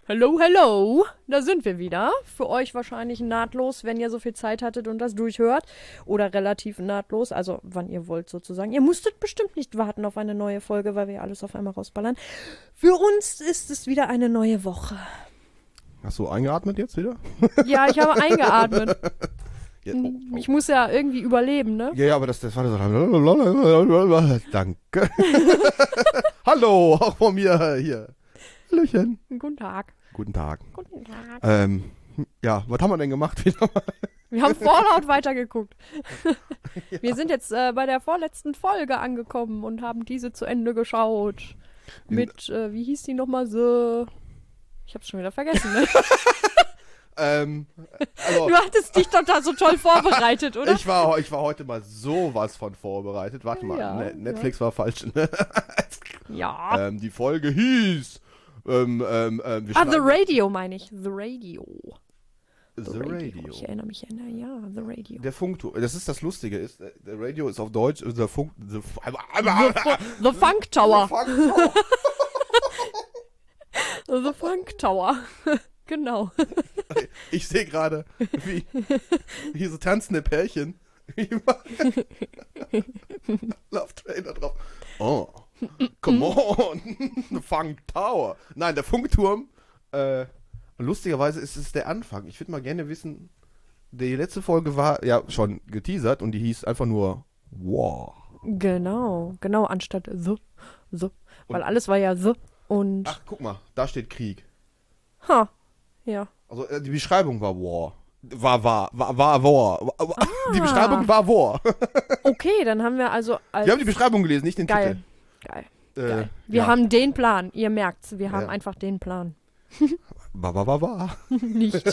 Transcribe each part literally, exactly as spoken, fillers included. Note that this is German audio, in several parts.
Hello, hello, da sind wir wieder. Für euch wahrscheinlich nahtlos, wenn ihr so viel Zeit hattet und das durchhört. Oder relativ nahtlos, also wann ihr wollt sozusagen. Ihr musstet bestimmt nicht warten auf eine neue Folge, weil wir alles auf einmal rausballern. Für uns ist es wieder eine neue Woche. Hast du eingeatmet jetzt wieder? Ja, ich habe eingeatmet. Ja, oh, oh. Ich muss ja irgendwie überleben, ne? Ja, ja, aber das, das war so. Danke. Hallo, auch von mir hier. Hallöchen. Guten Tag. Guten Tag. Guten Tag. Ähm, ja, was haben wir denn gemacht wieder mal? Wir haben Fallout weitergeguckt. Ja. Wir sind jetzt äh, bei der vorletzten Folge angekommen und haben diese zu Ende geschaut. Mit, äh, wie hieß die nochmal? So. Ich hab's schon wieder vergessen, ne? ähm, also, Du hattest dich doch da so toll vorbereitet, oder? ich war, ich war heute mal sowas von vorbereitet. Warte mal, Ja, ne, Netflix war falsch. Ne? Ja. ähm, die Folge hieß ähm, ähm, ähm, wir Ah, The schneiden- Radio meine ich. The Radio. The Radio. Ich erinnere mich an, ja, The Radio. Der Funkturm. Das ist das Lustige, ist, äh, der Radio ist auf Deutsch, äh, der Funk, the, The, Fu- The Funk Tower. Funkturm. The Funk Tower. Genau. Ich sehe gerade, wie hier so tanzende Pärchen. Wie Love Trailer drauf. Oh, come on, the Funk Tower. Nein, der Funkturm. Äh, lustigerweise ist es der Anfang. Ich würde mal gerne wissen, die letzte Folge war ja schon geteasert und die hieß einfach nur War. Genau, genau, anstatt The. The. Weil Und- alles war ja The und. Ach, guck mal, da steht Krieg. Ha. Ja. Also äh, die Beschreibung war War. War, war, war, war, war. Die Beschreibung war War. Okay, dann haben wir also. Als Wir haben die Beschreibung gelesen, nicht den Geil. Geil. Titel. Äh, Geil. Wir ja. haben den Plan. Ihr merkt's, wir haben Ja. einfach den Plan. War, war, war, war. Nicht.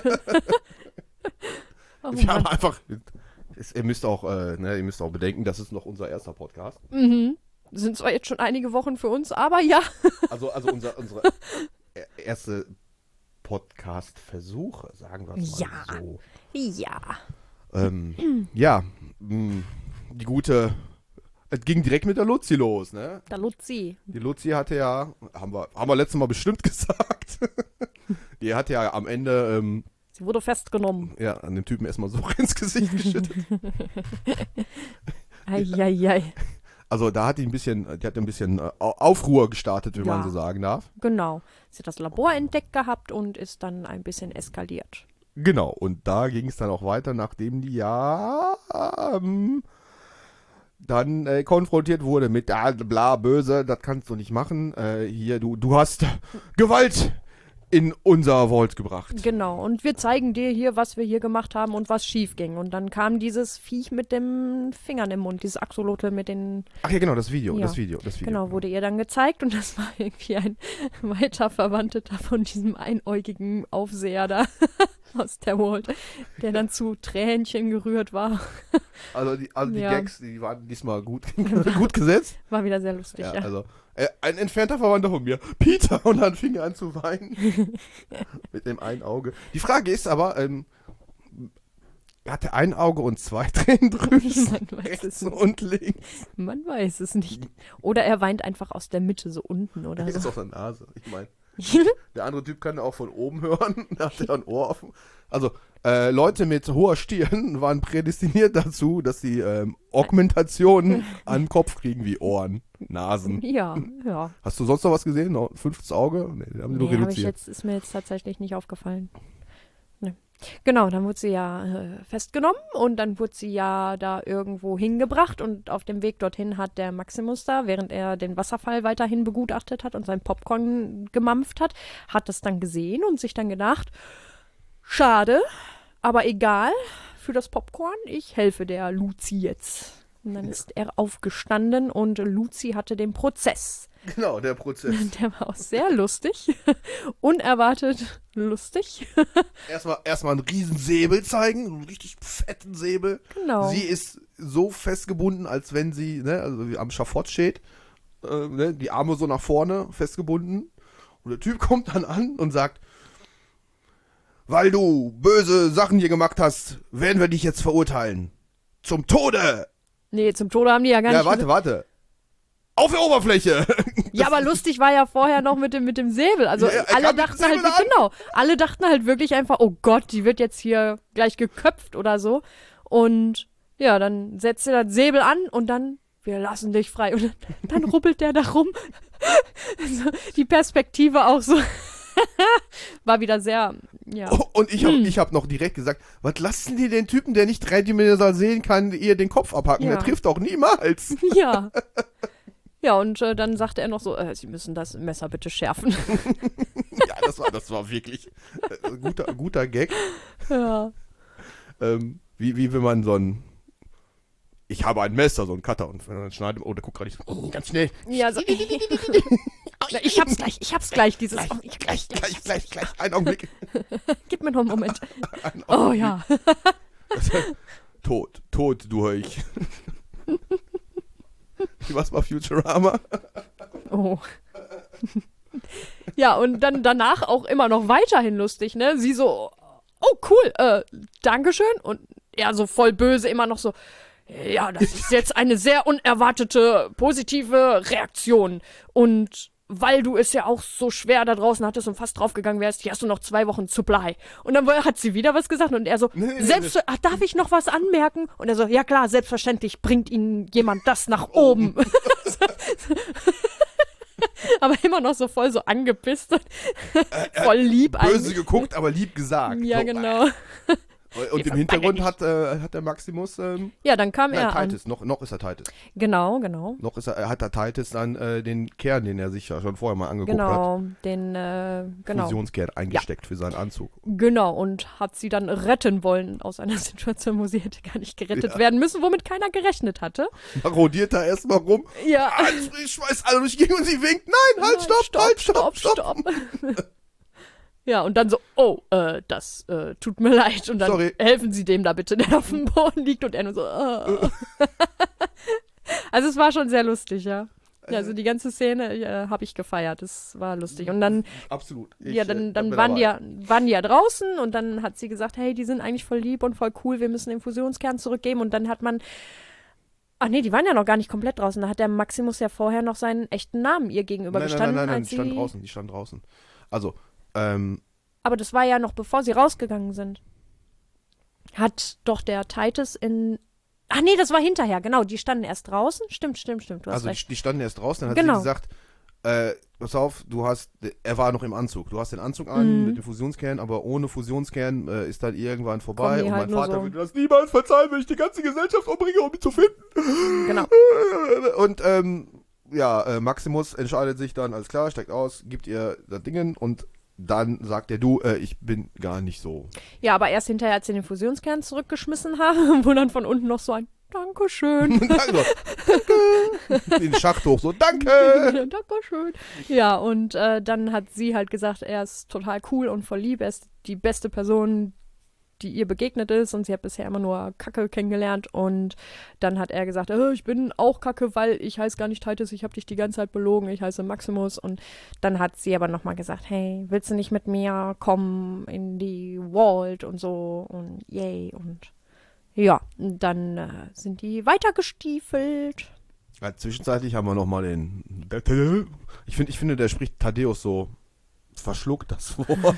Oh Wir Mann. haben einfach. Es, ihr müsst auch, äh, ne, ihr müsst auch bedenken, das ist noch unser erster Podcast. Mhm. Sind zwar jetzt schon einige Wochen für uns, aber ja. Also, also unser, unsere e- erste Podcast-Versuche, sagen wir es mal Ja. so. Ja. Ähm, ja, mh, die gute. Es ging direkt mit der Luzi los, ne? Da Luzi. Die Luzi hatte ja, haben wir, haben wir letztes Mal bestimmt gesagt, die hat ja am Ende, ähm, Sie wurde festgenommen. ja, an dem Typen erstmal so ins Gesicht geschüttet. Eieiei. Also da hat die ein bisschen, die hat ein bisschen äh, Aufruhr gestartet, wenn Ja. man so sagen darf. Genau. Sie hat das Labor entdeckt gehabt und ist dann ein bisschen eskaliert. Genau, und da ging es dann auch weiter, nachdem die ja ähm, dann äh, konfrontiert wurde mit, ah, bla, böse, das kannst du nicht machen. Äh, hier, du, du hast Gewalt in unser Vault gebracht. Genau. Und wir zeigen dir hier, was wir hier gemacht haben und was schief ging. Und dann kam dieses Viech mit den Fingern im Mund, dieses Axolotl mit den. Ach ja, genau, das Video, Ja. das Video, das Video. Genau, wurde ihr dann gezeigt und das war irgendwie ein weiter Verwandter von diesem einäugigen Aufseher da aus der Vault, der dann zu Tränchen gerührt war. Also die, also die Ja. Gags, die waren diesmal gut, gut gesetzt. War wieder sehr lustig, Ja, ja. also äh, ein entfernter Verwandter von mir, Peter, und dann fing er an zu weinen. Mit dem einen Auge. Die Frage ist aber, ähm, hat er ein Auge und zwei Tränendrüsen? Man weiß es Rechts nicht. und links. Man weiß es nicht. Oder er weint einfach aus der Mitte, so unten oder Er ist so. aus der Nase. Ich meine, der andere Typ kann auch von oben hören. Da hat er ein Ohr offen. Also, äh, Leute mit hoher Stirn waren prädestiniert dazu, dass sie ähm, Augmentationen an den Kopf kriegen, wie Ohren, Nasen. Ja, ja. Hast du sonst noch was gesehen? Noch ein fünftes Auge? Nee, den haben sie nur Nee, hab ich reduziert. jetzt, ist mir jetzt tatsächlich nicht aufgefallen. Nee. Genau, dann wurde sie ja äh, festgenommen und dann wurde sie ja da irgendwo hingebracht und auf dem Weg dorthin hat der Maximus da, während er den Wasserfall weiterhin begutachtet hat und sein Popcorn gemampft hat, hat das dann gesehen und sich dann gedacht, schade, aber egal für das Popcorn, ich helfe der Luzi jetzt. Und dann ist er aufgestanden und Luzi hatte den Prozess. Genau, der Prozess. Der war auch sehr lustig. Unerwartet lustig. Erstmal erstmal einen riesen Säbel zeigen, einen richtig fetten Säbel. Genau. Sie ist so festgebunden, als wenn sie, ne, also wie am Schafott steht, äh, ne, die Arme so nach vorne festgebunden. Und der Typ kommt dann an und sagt, weil du böse Sachen hier gemacht hast, werden wir dich jetzt verurteilen. Zum Tode! Nee, zum Tode haben die ja gar Ja, nicht. warte, warte. Auf der Oberfläche! Ja, aber lustig war ja vorher noch mit dem, mit dem Säbel. Also Ja, er alle kam mit dem dachten halt, Säbel an. genau, alle dachten halt wirklich einfach, oh Gott, die wird jetzt hier gleich geköpft oder so. Und ja, dann setzt er das Säbel an und dann, wir lassen dich frei. Und dann, dann rubbelt der da rum. Also, die Perspektive auch so. War wieder sehr, ja. Oh, und ich habe ich hab noch direkt gesagt, was lassen die den Typen, der nicht dreidimensional sehen kann, ihr den Kopf abhacken? Ja. Der trifft doch niemals. Ja. Ja, und äh, dann sagte er noch so, äh, Sie müssen das Messer bitte schärfen. Ja, das war, das war wirklich äh, guter, guter Gag. Ja. Ähm, wie, wie wenn man so ein, ich habe ein Messer, so ein Cutter, und wenn man dann schneidet, oh, der guckt gerade nicht so, ganz schnell. Ja, so. Na, ich hab's gleich, ich hab's gleich, dieses. Gleich, oh, ich, gleich, gleich, gleich, gleich, einen Augenblick. Gib mir noch einen Moment. Einen Oh Augenblick. ja. Tot, tot durch. Was war Futurama? Oh. Ja, und dann danach auch immer noch weiterhin lustig, ne? Sie so, oh cool, äh, Dankeschön. Und er so voll böse immer noch so, ja, das ist jetzt eine sehr unerwartete positive Reaktion. Und weil du es ja auch so schwer da draußen hattest und fast draufgegangen wärst, hier hast du noch zwei Wochen Supply. Und dann hat sie wieder was gesagt und er so, Nee, nee, selbst, ach, darf ich noch was anmerken? Und er so, ja klar, selbstverständlich bringt Ihnen jemand das nach oben. Aber immer noch so voll so angepisst und voll lieb Böse eigentlich. geguckt, aber lieb gesagt. Ja, So, genau. Und im Hintergrund hat, äh, hat der Maximus, ähm, Ja, dann kam nein, er an. Titus, noch, noch ist er Titus. Genau, genau. Noch ist er, er hat der Titus dann äh, den Kern, den er sich ja schon vorher mal angeguckt hat, Genau, den, äh, genau. Fusionskern eingesteckt für seinen Anzug. Genau, und hat sie dann retten wollen aus einer Situation, wo sie hätte gar nicht gerettet Ja. werden müssen, womit keiner gerechnet hatte. Marodiert da erstmal rum. Ja. Ich schmeiß alle durch die Gegend und sie winkt. Nein, halt, stopp, halt, stopp, stopp. stopp. Ja, und dann so, oh, äh, das äh, tut mir leid. Und dann Sorry. helfen Sie dem da bitte, der auf dem Boden liegt. Und er nur so, äh. Also es war schon sehr lustig, ja. Ja, also die ganze Szene äh, habe ich gefeiert. Das war lustig. Und dann, Absolut. Ich, ja, äh, dann, bin dann waren, die dabei. ja, waren die ja draußen und dann hat sie gesagt, hey, die sind eigentlich voll lieb und voll cool, wir müssen den Fusionskern zurückgeben. Und dann hat man, ach nee, die waren ja noch gar nicht komplett draußen. Da hat der Maximus ja vorher noch seinen echten Namen ihr gegenüber Nein, nein, gestanden. nein, nein, nein, als die stand sie, draußen, die stand draußen. Also, ähm, Aber das war ja noch bevor sie rausgegangen sind. Hat doch der Titus in. Ach nee, das war hinterher, genau. Die standen erst draußen. Stimmt, stimmt, stimmt. Du hast also die, recht. die standen erst draußen, dann hat Genau. sie gesagt, äh, pass auf, du hast, er war noch im Anzug, du hast den Anzug an Mhm. mit dem Fusionskern, aber ohne Fusionskern äh, ist dann irgendwann vorbei Kommen die und halt mein nur Vater so. würde das niemals verzeihen, wenn ich die ganze Gesellschaft umbringe, um ihn zu finden. Genau. Und ähm, ja, äh, Maximus entscheidet sich dann, alles klar, steigt aus, gibt ihr das Dingen und dann sagt er, du, äh, ich bin gar nicht so. Ja, aber erst hinterher, als sie den Fusionskern zurückgeschmissen haben, wo dann von unten noch so ein Dankeschön. Danke. Danke. Den Schacht hoch, so, danke. Dankeschön. Ja, und äh, dann hat sie halt gesagt, er ist total cool und voll lieb. Er ist die beste Person, die ihr begegnet ist. Und sie hat bisher immer nur Kacke kennengelernt. Und dann hat er gesagt, äh, ich bin auch Kacke, weil ich heiße gar nicht Titus, ich habe dich die ganze Zeit belogen, ich heiße Maximus. Und dann hat sie aber nochmal gesagt, hey, willst du nicht mit mir kommen in die Vault und so und yay. Und ja, dann äh, sind die weitergestiefelt. Ja, zwischenzeitlich haben wir nochmal den. Ich, find, ich finde, der spricht Thaddeus so verschluckt, das Wort.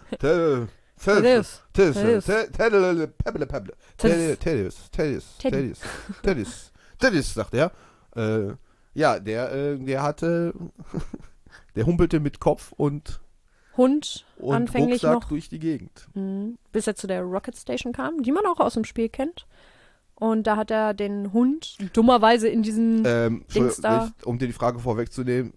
Thaddeus. Thaddeus. Thaddeus. Thaddeus. Thaddeus. Teddy. Thaddeus. Thaddeus. Thaddeus, sagt er. Äh, ja, der, äh, der hatte. Der humpelte mit Kopf und, Hund und anfänglich Rucksack noch, durch die Gegend. mh, bis er zu der Rocket Station kam, die man auch aus dem Spiel kennt. Und da hat er den Hund dummerweise in diesen Ähm, Dings Entschuldigung, da. ich- um dir die Frage vorwegzunehmen.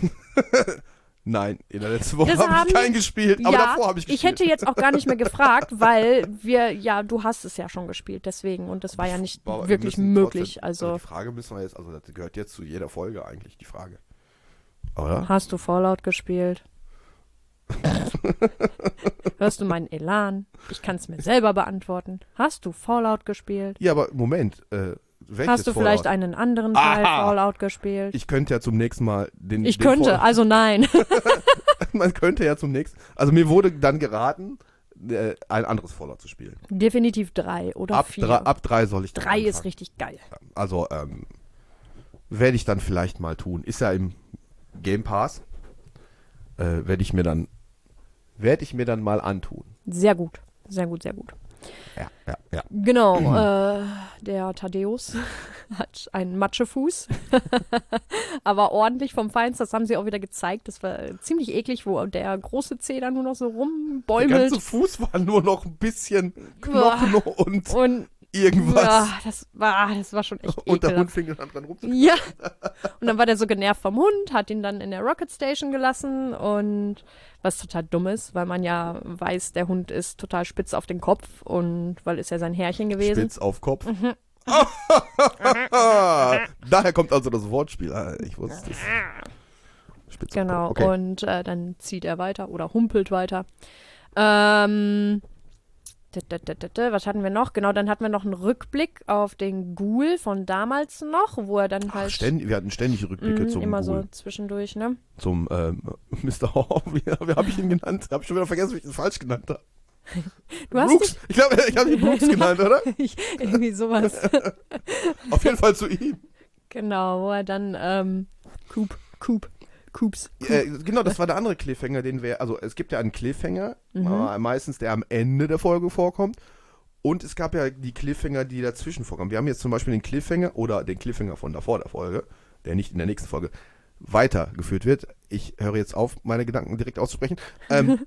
Nein, in der letzten Woche Das habe haben- ich keinen gespielt, aber ja, davor habe ich gespielt. ich hätte jetzt auch gar nicht mehr gefragt, weil wir, ja, du hast es ja schon gespielt, deswegen. Und das war ja nicht Aber wir wirklich müssen möglich. trotzdem- Also, Die Frage müssen wir jetzt, also das gehört jetzt zu jeder Folge eigentlich, die Frage. Oder? hast du Fallout gespielt? Hörst du meinen Elan? Ich kann es mir selber beantworten. Hast du Fallout gespielt? Ja, aber Moment, äh, welches Hast du Fallout? vielleicht einen anderen Teil Aha. Fallout gespielt? Ich könnte ja zum nächsten Mal den. Ich den könnte, Fallout- also nein. Man könnte ja zum nächsten. Also mir wurde dann geraten, äh, ein anderes Fallout zu spielen. Definitiv drei oder Ab vier. drei, ab drei soll ich dann drei ist anfangen. richtig geil. Also, ähm, werde ich dann vielleicht mal tun. Ist ja im Game Pass. Äh, werde ich mir dann werde ich mir dann mal antun. Sehr gut, sehr gut, sehr gut. Ja, ja, ja. Genau, äh, der Thaddeus hat einen Matschefuß, aber ordentlich vom Feinsten. Das haben sie auch wieder gezeigt. Das war ziemlich eklig, wo der große Zeh dann nur noch so Der rumbäumelt. ganze Fuß war nur noch ein bisschen Knochen und, Und irgendwas. ja, das war, das war schon echt Und der ekelhaft. Hund fing dann dran rum. Ja. Und dann war der so genervt vom Hund, hat ihn dann in der Rocket Station gelassen und was total dumm ist, weil man ja weiß, der Hund ist total spitz auf den Kopf und weil ist ja sein Herrchen gewesen. Spitz auf Kopf. Daher kommt also das Wortspiel. Ah, ich wusste es. Spitz Genau, auf Kopf. Okay. und äh, dann zieht er weiter oder humpelt weiter. Ähm, d- d- d- d- d- was hatten wir noch? Genau, dann hatten wir noch einen Rückblick auf den Ghoul von damals noch, wo er dann Ach, halt ständig, wir hatten ständig Rückblicke mh, zum immer Ghoul. so zwischendurch, ne? Zum ähm, Mister Hall. Wie, wie habe ich ihn genannt? Habe ich schon wieder vergessen, wie ich ihn falsch genannt habe. Du hast Brooks. Ich glaube, ich habe ihn Brooks genannt, oder? dich irgendwie sowas. Auf jeden Fall zu ihm. Genau, wo er dann ähm, Coop, Coop, Coops. Coop. Äh, genau, das war der andere Cliffhanger, den wir, also es gibt ja einen Cliffhanger, Mhm. äh, meistens der am Ende der Folge vorkommt. Und es gab ja die Cliffhanger, die dazwischen vorkommen. Wir haben jetzt zum Beispiel den Cliffhanger oder den Cliffhanger von davor der Folge, der nicht in der nächsten Folge weitergeführt wird. Ich höre jetzt auf, meine Gedanken direkt auszusprechen. Ähm,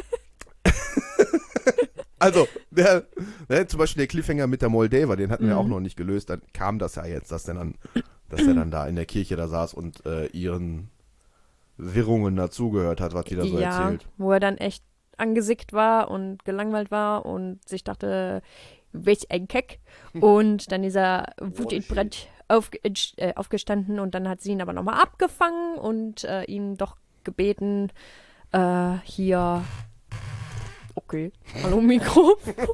also, der, ne, zum Beispiel der Cliffhanger mit der Moldaver, den hatten wir Mhm. auch noch nicht gelöst. Dann kam das ja jetzt, dass der dann, dass der dann da in der Kirche da saß und äh, ihren Wirrungen dazugehört hat, was die da so ja, erzählt. wo er dann echt angesickt war und gelangweilt war und sich dachte, welch ein Keck. Und dann ist er wutentbrannt auf, äh, aufgestanden und dann hat sie ihn aber nochmal abgefangen und äh, ihn doch gebeten, äh, hier, okay, hallo Mikro,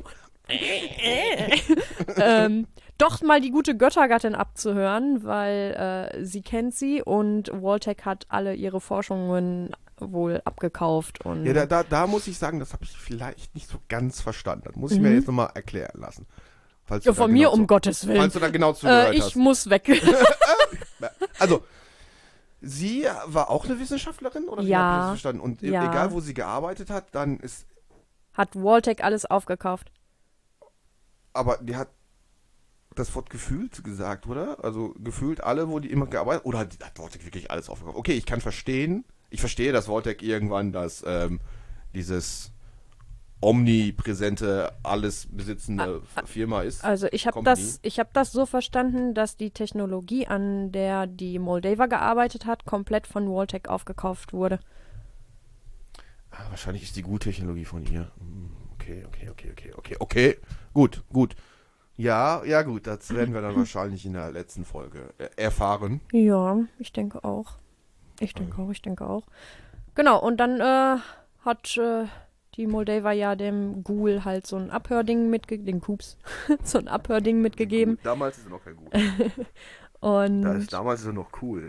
ähm, doch mal die gute Göttergattin abzuhören, weil äh, sie kennt sie und Waltec hat alle ihre Forschungen wohl abgekauft. Und Ja, da, da, da muss ich sagen, das habe ich vielleicht nicht so ganz verstanden. Das muss ich Mhm. mir jetzt nochmal erklären lassen. Falls ja, du da von mir, genau um zu, Gottes Willen. Falls du da genau zugehört Äh, ich hast. muss weg. Also, sie war auch eine Wissenschaftlerin? Oder wie Ja, hab ich das verstanden? Und e- ja. egal, wo sie gearbeitet hat, dann ist, Hat Waltec alles aufgekauft. aber die hat das Wort gefühlt gesagt, oder? Also gefühlt alle, wo die immer gearbeitet hat, oder hat, hat Voltec wirklich alles aufgekauft? Okay, ich kann verstehen, ich verstehe, dass Voltec irgendwann das, ähm, dieses omnipräsente, alles besitzende Firma ist. Also ich habe Company. das, ich habe das so verstanden, dass die Technologie, an der die Moldaver gearbeitet hat, komplett von Waltec aufgekauft wurde. Ah, wahrscheinlich ist die gute Technologie von ihr. Hm, Okay, okay, okay, okay, okay, okay. Gut, gut. Ja, ja gut, das werden wir dann wahrscheinlich in der letzten Folge äh, erfahren. Ja, ich denke auch. Ich denke auch, ich denke auch. Genau, und dann äh, hat äh, die Moldaver ja dem Ghoul halt so ein Abhörding mitgegeben, den Coops, so ein Abhörding mitgegeben. Damals ist er noch kein Gut. Und Da ist, damals ist er noch cool.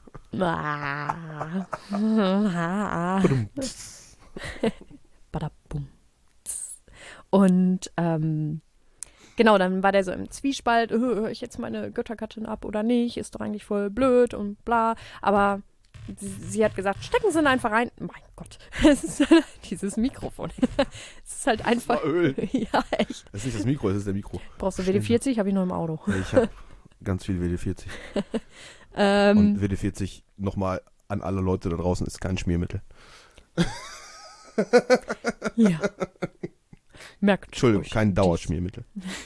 Ah. Badabum. Und ähm, genau, dann war der so im Zwiespalt, äh, höre ich jetzt meine Göttergattin ab oder nicht, ist doch eigentlich voll blöd und bla. Aber sie, sie hat gesagt, stecken Sie ihn einfach rein. Mein Gott, es ist dieses Mikrofon. Es ist halt einfach. war Öl. Ja, echt. Das ist nicht das Mikro, das ist der Mikro. Brauchst du W D vierzig? Habe ich noch im Auto. Ja, ich habe ganz viel W D vierzig. Ähm, Und W D vierzig nochmal an alle Leute da draußen ist kein Schmiermittel. ja. Merkt Entschuldigung, euch kein dies. Dauerschmiermittel.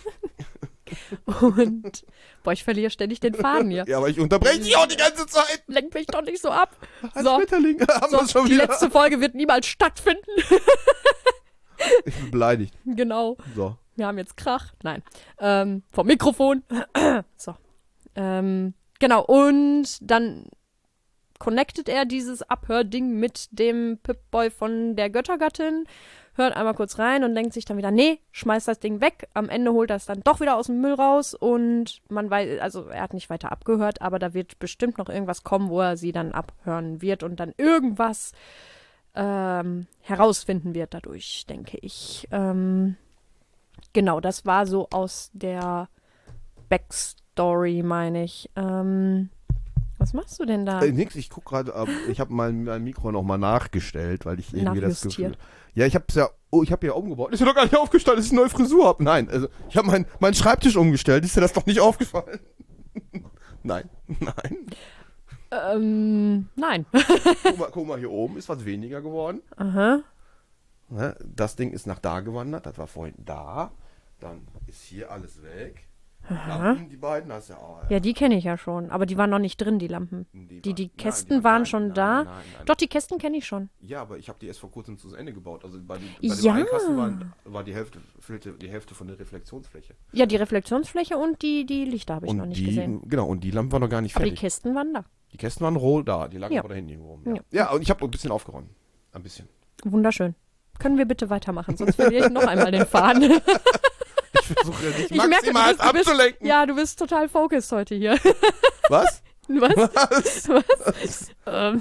Und, boah, ich verliere ständig den Faden hier. Ja, aber ich unterbreche dich auch die ganze Zeit. Lenk mich doch nicht so ab. Ein So. Schmetterling. Haben wir So, schon die wieder. letzte Folge wird niemals stattfinden. Ich bin beleidigt. Genau. So. Wir haben jetzt Krach. Nein. Ähm, vom Mikrofon. so. Ähm, genau. Und dann connectet er dieses Abhörding mit dem Pip-Boy von der Göttergattin, hört einmal kurz rein und denkt sich dann wieder, nee, schmeißt das Ding weg. Am Ende holt er es dann doch wieder aus dem Müll raus und man weiß, also er hat nicht weiter abgehört, aber da wird bestimmt noch irgendwas kommen, wo er sie dann abhören wird und dann irgendwas ähm, herausfinden wird dadurch, denke ich. Ähm, genau, das war so aus der Backstory, meine ich. Ähm, Was machst du denn da? Äh, nix, ich guck gerade, ich habe mein, mein Mikro nochmal nachgestellt, weil ich irgendwie das Nachjustiert. Gefühl... Ja, ich hab's ja, oh, ich habe ja umgebaut. Ist ja doch gar nicht aufgestellt, dass ich eine neue Frisur habe. Nein, also ich habe mein, meinen Schreibtisch umgestellt. Ist dir das doch nicht aufgefallen? Nein, nein. Ähm, nein. Guck mal, guck mal, hier oben ist was weniger geworden. Aha. Ne? Das Ding ist nach da gewandert, das war vorhin da. Dann ist hier alles weg. Lampen, die beiden, hast du ja auch. Ja, die kenne ich ja schon, aber die waren noch nicht drin, die Lampen. Die Die, waren- die nein, Kästen die waren nein, schon nein, da. Nein, nein, Doch, die Kästen kenne ich schon. Ja, aber ich habe die erst vor kurzem zu Ende gebaut. Also bei, die, bei dem Ja. einen Kasten waren, war die Hälfte, fehlte die Hälfte von der Reflexionsfläche. Ja, die Reflexionsfläche und die, die Lichter habe ich und noch nicht die, gesehen. Genau, und die Lampen waren noch gar nicht Aber die fertig. Kästen waren da. Die Kästen waren roll da, die lagen Ja. aber da hinten irgendwo rum. Ja, Ja. ja und ich habe ein bisschen aufgeräumt. Ein bisschen. Wunderschön. Können wir bitte weitermachen, sonst verliere ich noch einmal den Faden. Ich versuche ja nicht Ich merke, du maximal bist, du bist, abzulenken. ja, du bist total focused heute hier. Was? Was? Was? Was? ähm.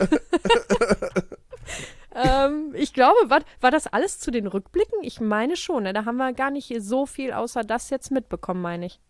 ähm, ich glaube, war, war das alles zu den Rückblicken? Ich meine schon, ne? Da haben wir gar nicht so viel außer das jetzt mitbekommen, meine ich.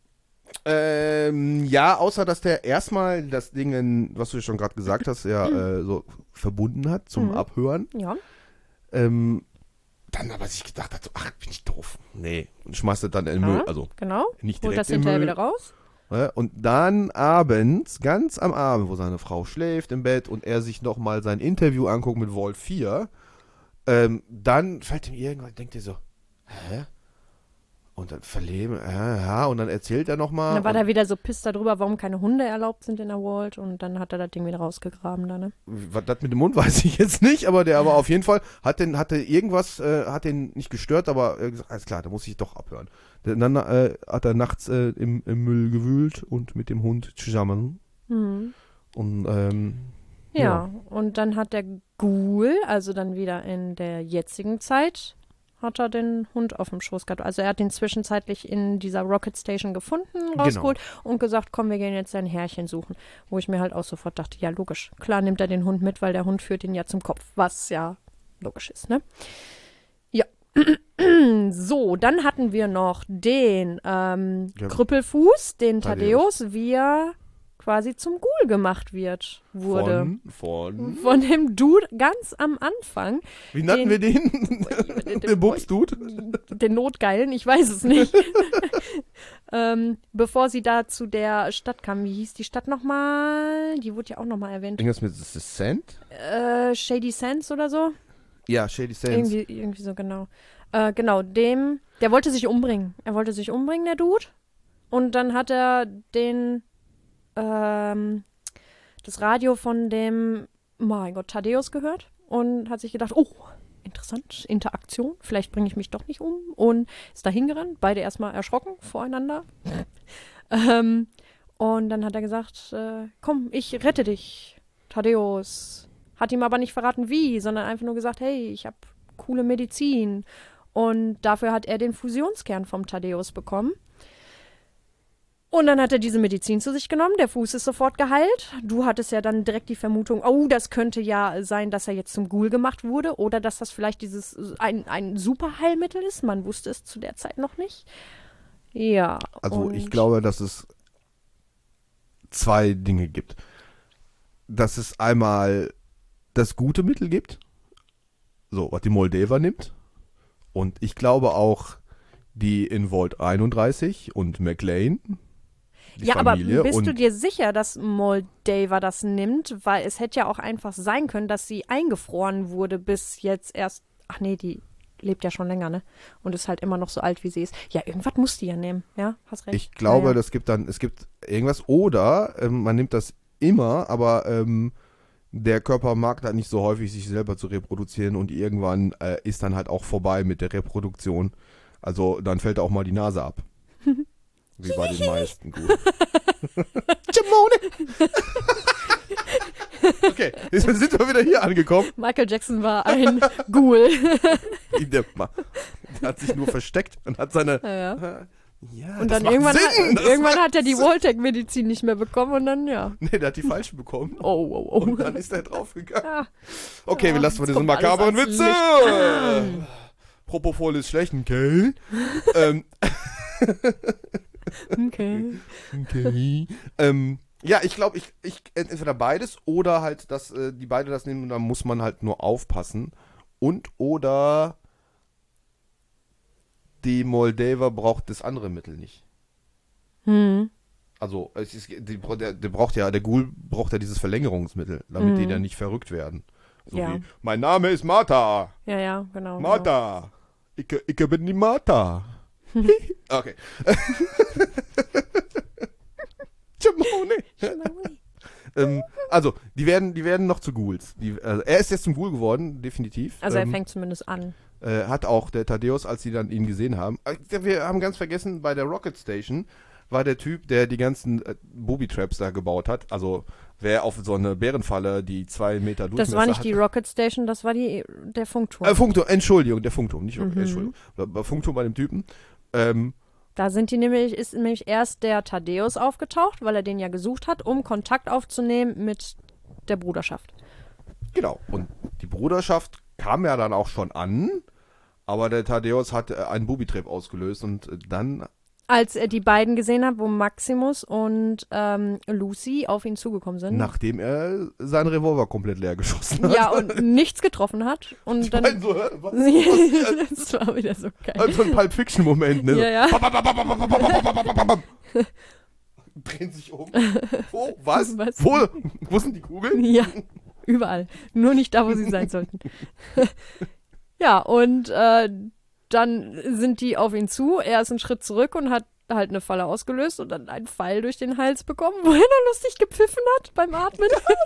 Ähm, ja, außer dass der erstmal das Ding, in, was du schon gerade gesagt hast, ja äh, so verbunden hat zum Mhm. Abhören. Ja. Ähm, dann aber sich gedacht hat, so, ach, bin ich doof. Nee. Und schmeißt das dann in den Ja, Müll. Also genau. nicht Holt direkt das im hinterher Müll. wieder raus. Ja, und dann abends, ganz am Abend, wo seine Frau schläft im Bett und er sich nochmal sein Interview anguckt mit Vault vier, ähm, dann fällt ihm irgendwann, denkt er so, hä? Und dann verleben, äh, ja, und dann erzählt er nochmal. Dann war er wieder so pisst darüber, warum keine Hunde erlaubt sind in der Vault und dann hat er das Ding wieder rausgegraben da, ne? Was das mit dem Mund weiß ich jetzt nicht, aber der aber auf jeden Fall hat den, hatte irgendwas, äh, hat den nicht gestört, aber äh, gesagt, alles klar, da muss ich doch abhören. Dann äh, hat er nachts äh, im, im Müll gewühlt und mit dem Hund zusammen. Mhm. Und ähm, Ja, Ja. und dann hat der Ghoul, also dann wieder in der jetzigen Zeit, hat er den Hund auf dem Schoß gehabt. Also er hat ihn zwischenzeitlich in dieser Rocket Station gefunden, rausgeholt und gesagt, komm, wir gehen jetzt sein Herrchen suchen. Wo ich mir halt auch sofort dachte, ja logisch, klar nimmt er den Hund mit, weil der Hund führt ihn ja zum Kopf, was ja logisch ist, ne? Ja. So, dann hatten wir noch den ähm, Ja. Krüppelfuß, den Thaddeus. Thaddeus, wie er quasi zum Ghoul gemacht wird, wurde. Von, von, Von dem Dude ganz am Anfang. wie nannten wir den? Den Bums-Dude? Den Notgeilen, ich weiß es nicht. ähm, bevor sie da zu der Stadt kam, wie hieß die Stadt nochmal? Die wurde ja auch nochmal erwähnt. Irgendwas mit The Sand? Äh, Shady Sands oder so? Ja, Shady Sands. Irgendwie, irgendwie so, genau. Äh, genau, dem, der wollte sich umbringen. Er wollte sich umbringen, der Dude. Und dann hat er den, ähm, das Radio von dem, mein Gott, Thaddeus gehört und hat sich gedacht, oh, interessant, Interaktion, vielleicht bringe ich mich doch nicht um. Und ist da hingerannt, beide erstmal erschrocken voreinander. ähm, und dann hat er gesagt, äh, komm, ich rette dich, Thaddeus. Hat ihm aber nicht verraten, wie, sondern einfach nur gesagt, hey, ich habe coole Medizin. Und dafür hat er den Fusionskern vom Thaddeus bekommen. Und dann hat er diese Medizin zu sich genommen, der Fuß ist sofort geheilt. Du hattest ja dann direkt die Vermutung, oh, das könnte ja sein, dass er jetzt zum Ghoul gemacht wurde oder dass das vielleicht dieses ein, ein Superheilmittel ist. Man wusste es zu der Zeit noch nicht. Ja. Also und ich glaube, dass es zwei Dinge gibt. Dass es einmal das gute Mittel gibt, so, was die Moldaver nimmt. Und ich glaube auch, die in Vault einunddreißig und McLean, die ja, Familie. aber bist und du dir sicher, dass Moldaver das nimmt? Weil es hätte ja auch einfach sein können, dass sie eingefroren wurde bis jetzt erst. Ach nee, die lebt ja schon länger, ne? Und ist halt immer noch so alt, wie sie ist. Ja, irgendwas muss die ja nehmen. Ja, hast recht. ich glaube, ja, ja. das gibt dann, es gibt irgendwas, oder ähm, man nimmt das immer, aber ähm, der Körper mag da nicht so häufig, sich selber zu reproduzieren und irgendwann äh, ist dann halt auch vorbei mit der Reproduktion. Also dann fällt auch mal die Nase ab. Wie bei den meisten. Gut. Jamone! Okay, jetzt sind wir wieder hier angekommen. Michael Jackson war ein Ghoul. Der, der hat sich nur versteckt und hat seine... Ja, ja. Ja, Und das dann macht irgendwann, Sinn, hat, das irgendwann macht hat er die Sinn. Voltec-Medizin nicht mehr bekommen und dann, ja. Nee, der hat die falsche bekommen. Oh, oh, oh. Und dann ist er draufgegangen. Ja. Okay, Ja, wir lassen mal jetzt diese kommt alles makaberen ans Witze. Licht. Propofol ist schlecht, okay. ähm, Okay. okay. ähm, Ja, ich glaube, ich, ich entweder beides oder halt, dass äh, die beide das nehmen und dann muss man halt nur aufpassen. Und oder die Moldaver braucht das andere Mittel nicht. Hm. Also, es ist, die, der, der braucht ja, der Ghoul braucht ja dieses Verlängerungsmittel, damit Mhm. die dann nicht verrückt werden. So Ja. wie, mein Name ist Martha. Ja, ja, genau. Martha. Ich, ich bin die Martha. Okay. Jamone. Genau. ähm, also, die werden, die werden noch zu Ghouls. Die, also, er ist jetzt zum Ghoul geworden, definitiv. Also er ähm, fängt zumindest an. äh, hat auch der Thaddeus, als sie dann ihn gesehen haben. Äh, wir haben ganz vergessen, bei der Rocket Station war der Typ, der die ganzen äh, Booby-Traps da gebaut hat. Also, wer auf so eine Bärenfalle, die zwei Meter Durchmesser Das war nicht hat. die Rocket Station, das war die, der Funkturm. Äh, Funkturm, Entschuldigung, der Funkturm, nicht Mhm. Entschuldigung. Bei Funkturm bei dem Typen. Ähm, Da sind die nämlich, ist nämlich erst der Thaddeus aufgetaucht, weil er den ja gesucht hat, um Kontakt aufzunehmen mit der Bruderschaft. genau. Und die Bruderschaft kam ja dann auch schon an, aber der Thaddeus hat äh, einen Booby-Trap ausgelöst und äh, dann Als er die beiden gesehen hat, wo Maximus und ähm, Lucy auf ihn zugekommen sind. nachdem er seinen Revolver komplett leer geschossen hat. Ja, und nichts getroffen hat. Und Ich dann. mein, so, hä, was, was, Das war wieder so geil. also ein Pulp Fiction Moment, ne? Ja, ja. So. Drehen sich um. Wo? Was? Was? Wo? Wo sind die Kugeln? Ja, überall. Nur nicht da, wo sie sein sollten. Ja, und äh, dann sind die auf ihn zu. Er ist einen Schritt zurück und hat halt eine Falle ausgelöst und dann einen Pfeil durch den Hals bekommen, wo er noch lustig gepfiffen hat beim Atmen.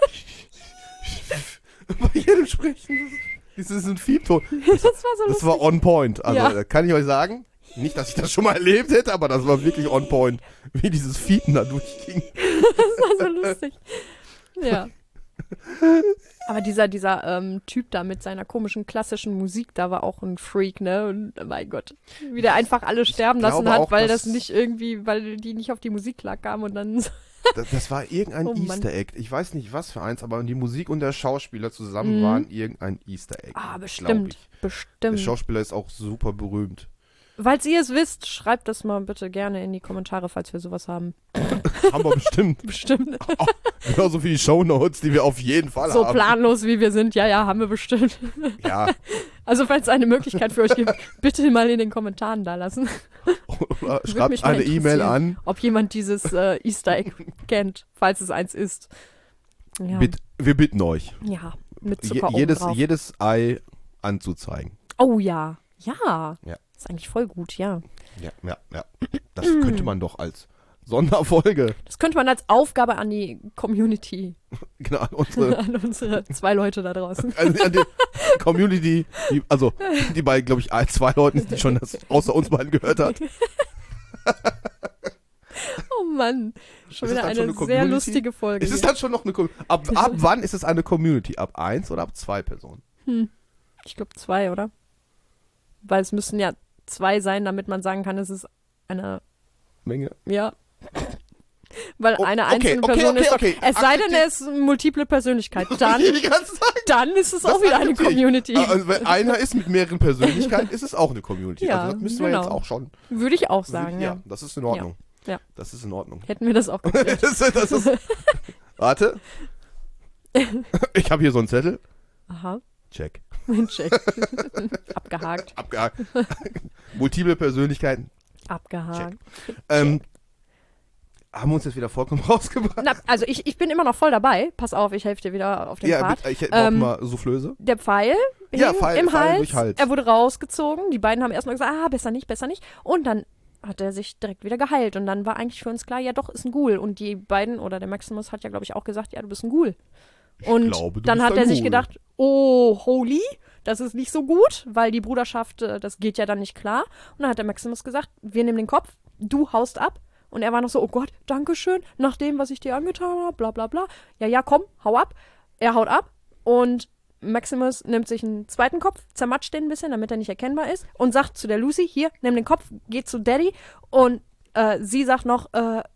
Bei jedem Sprechen. Das ist ein Fiebton. Das war so Das lustig. war on point. Also Ja. äh, kann ich euch sagen, nicht, dass ich das schon mal erlebt hätte, aber das war wirklich on point, wie dieses Fiepen da durchging. Das war so lustig. Ja. Aber dieser, dieser ähm, Typ da mit seiner komischen klassischen Musik, da war auch ein Freak, ne? Und mein Gott, wie der einfach alle sterben lassen glaube hat, auch, weil dass- das nicht irgendwie, weil die nicht auf die Musik klar kamen und dann so. Das, das war irgendein Oh Mann. Easter Egg. Ich weiß nicht, was für eins, aber die Musik und der Schauspieler zusammen Mhm. waren irgendein Easter Egg. Ah, glaub bestimmt. ich. Der Bestimmt. Schauspieler ist auch super berühmt. Falls ihr es wisst, schreibt das mal bitte gerne in die Kommentare, falls wir sowas haben. Haben wir bestimmt. Bestimmt. Genauso wie die Shownotes, die wir auf jeden Fall So haben. planlos wie wir sind, ja, ja, haben wir bestimmt. Ja. Also falls es eine Möglichkeit für euch gibt, bitte mal in den Kommentaren da lassen. Oder mich schreibt mal eine E-Mail interessieren. an. Ob jemand dieses äh, Easter Egg kennt, falls es eins ist. Ja, Bitt, wir bitten euch, ja mit je, Zucker oben jedes, drauf. jedes Ei anzuzeigen. Oh ja, ja. Ja. Ist eigentlich voll gut, ja. Ja, ja, ja. Das könnte man doch als Sonderfolge, Das könnte man als Aufgabe an die Community, genau, an unsere, an unsere zwei Leute da draußen. an, an die Community, die, also die bei, glaube ich, ein, zwei Leuten, die schon das außer uns beiden gehört hat. Oh Mann, schon Ist es wieder dann eine schon eine sehr Community? lustige Folge. Ist es hier. dann schon noch eine Community? Ab, ab wann ist es eine Community? Ab eins oder ab zwei Personen? Hm. Ich glaube zwei, oder? Weil es müssen ja zwei sein, damit man sagen kann, es ist eine, Menge. ja. Weil Oh, eine okay, einzelne okay, Person okay, ist doch, okay. es sei denn, Akzeptier- er ist eine multiple Persönlichkeit. Dann, Die ganze Zeit. dann ist es Das auch wieder eine akzeptiere ich. Community. Also, wenn einer ist mit mehreren Persönlichkeiten, ist es auch eine Community. Ja, also das müssen wir genau. jetzt auch schon. Würde ich auch sagen, ja. das ist in Ordnung. Ja. Das ist in Ordnung. Hätten wir das auch geklärt. das, das ist, warte. Ich habe hier so einen Zettel. Aha, Check. check. Abgehakt, Abgehakt. Multiple Persönlichkeiten. abgehakt. Ähm, haben wir uns jetzt wieder vollkommen rausgebracht? Na, also ich, ich bin immer noch voll dabei. Pass auf, ich helfe dir wieder auf den Ja, Pfad. bitte, ich hätte brauch Ähm, mal Soufflöse. Der Pfeil Ja, hing Pfeil- im Pfeil Hals. durch Hals. Er wurde rausgezogen. Die beiden haben erstmal gesagt, ah, besser nicht, besser nicht. Und dann hat er sich direkt wieder geheilt. Und dann war eigentlich für uns klar, ja doch, ist ein Ghoul. Und die beiden, oder der Maximus hat ja, glaube ich, auch gesagt, ja, du bist ein Ghoul. Und glaube, du dann bist hat ein er sich Ghoul. gedacht, oh, holy, das ist nicht so gut, weil die Bruderschaft, äh, das geht ja dann nicht klar. Und dann hat der Maximus gesagt, wir nehmen den Kopf, du haust ab. Und er war noch so, oh Gott, Dankeschön, nach dem, was ich dir angetan habe, bla bla bla. Ja, ja, komm, hau ab. Er haut ab und Maximus nimmt sich einen zweiten Kopf, zermatscht den ein bisschen, damit er nicht erkennbar ist und sagt zu der Lucy, hier, nimm den Kopf, geh zu Daddy. Und äh, sie sagt noch, äh,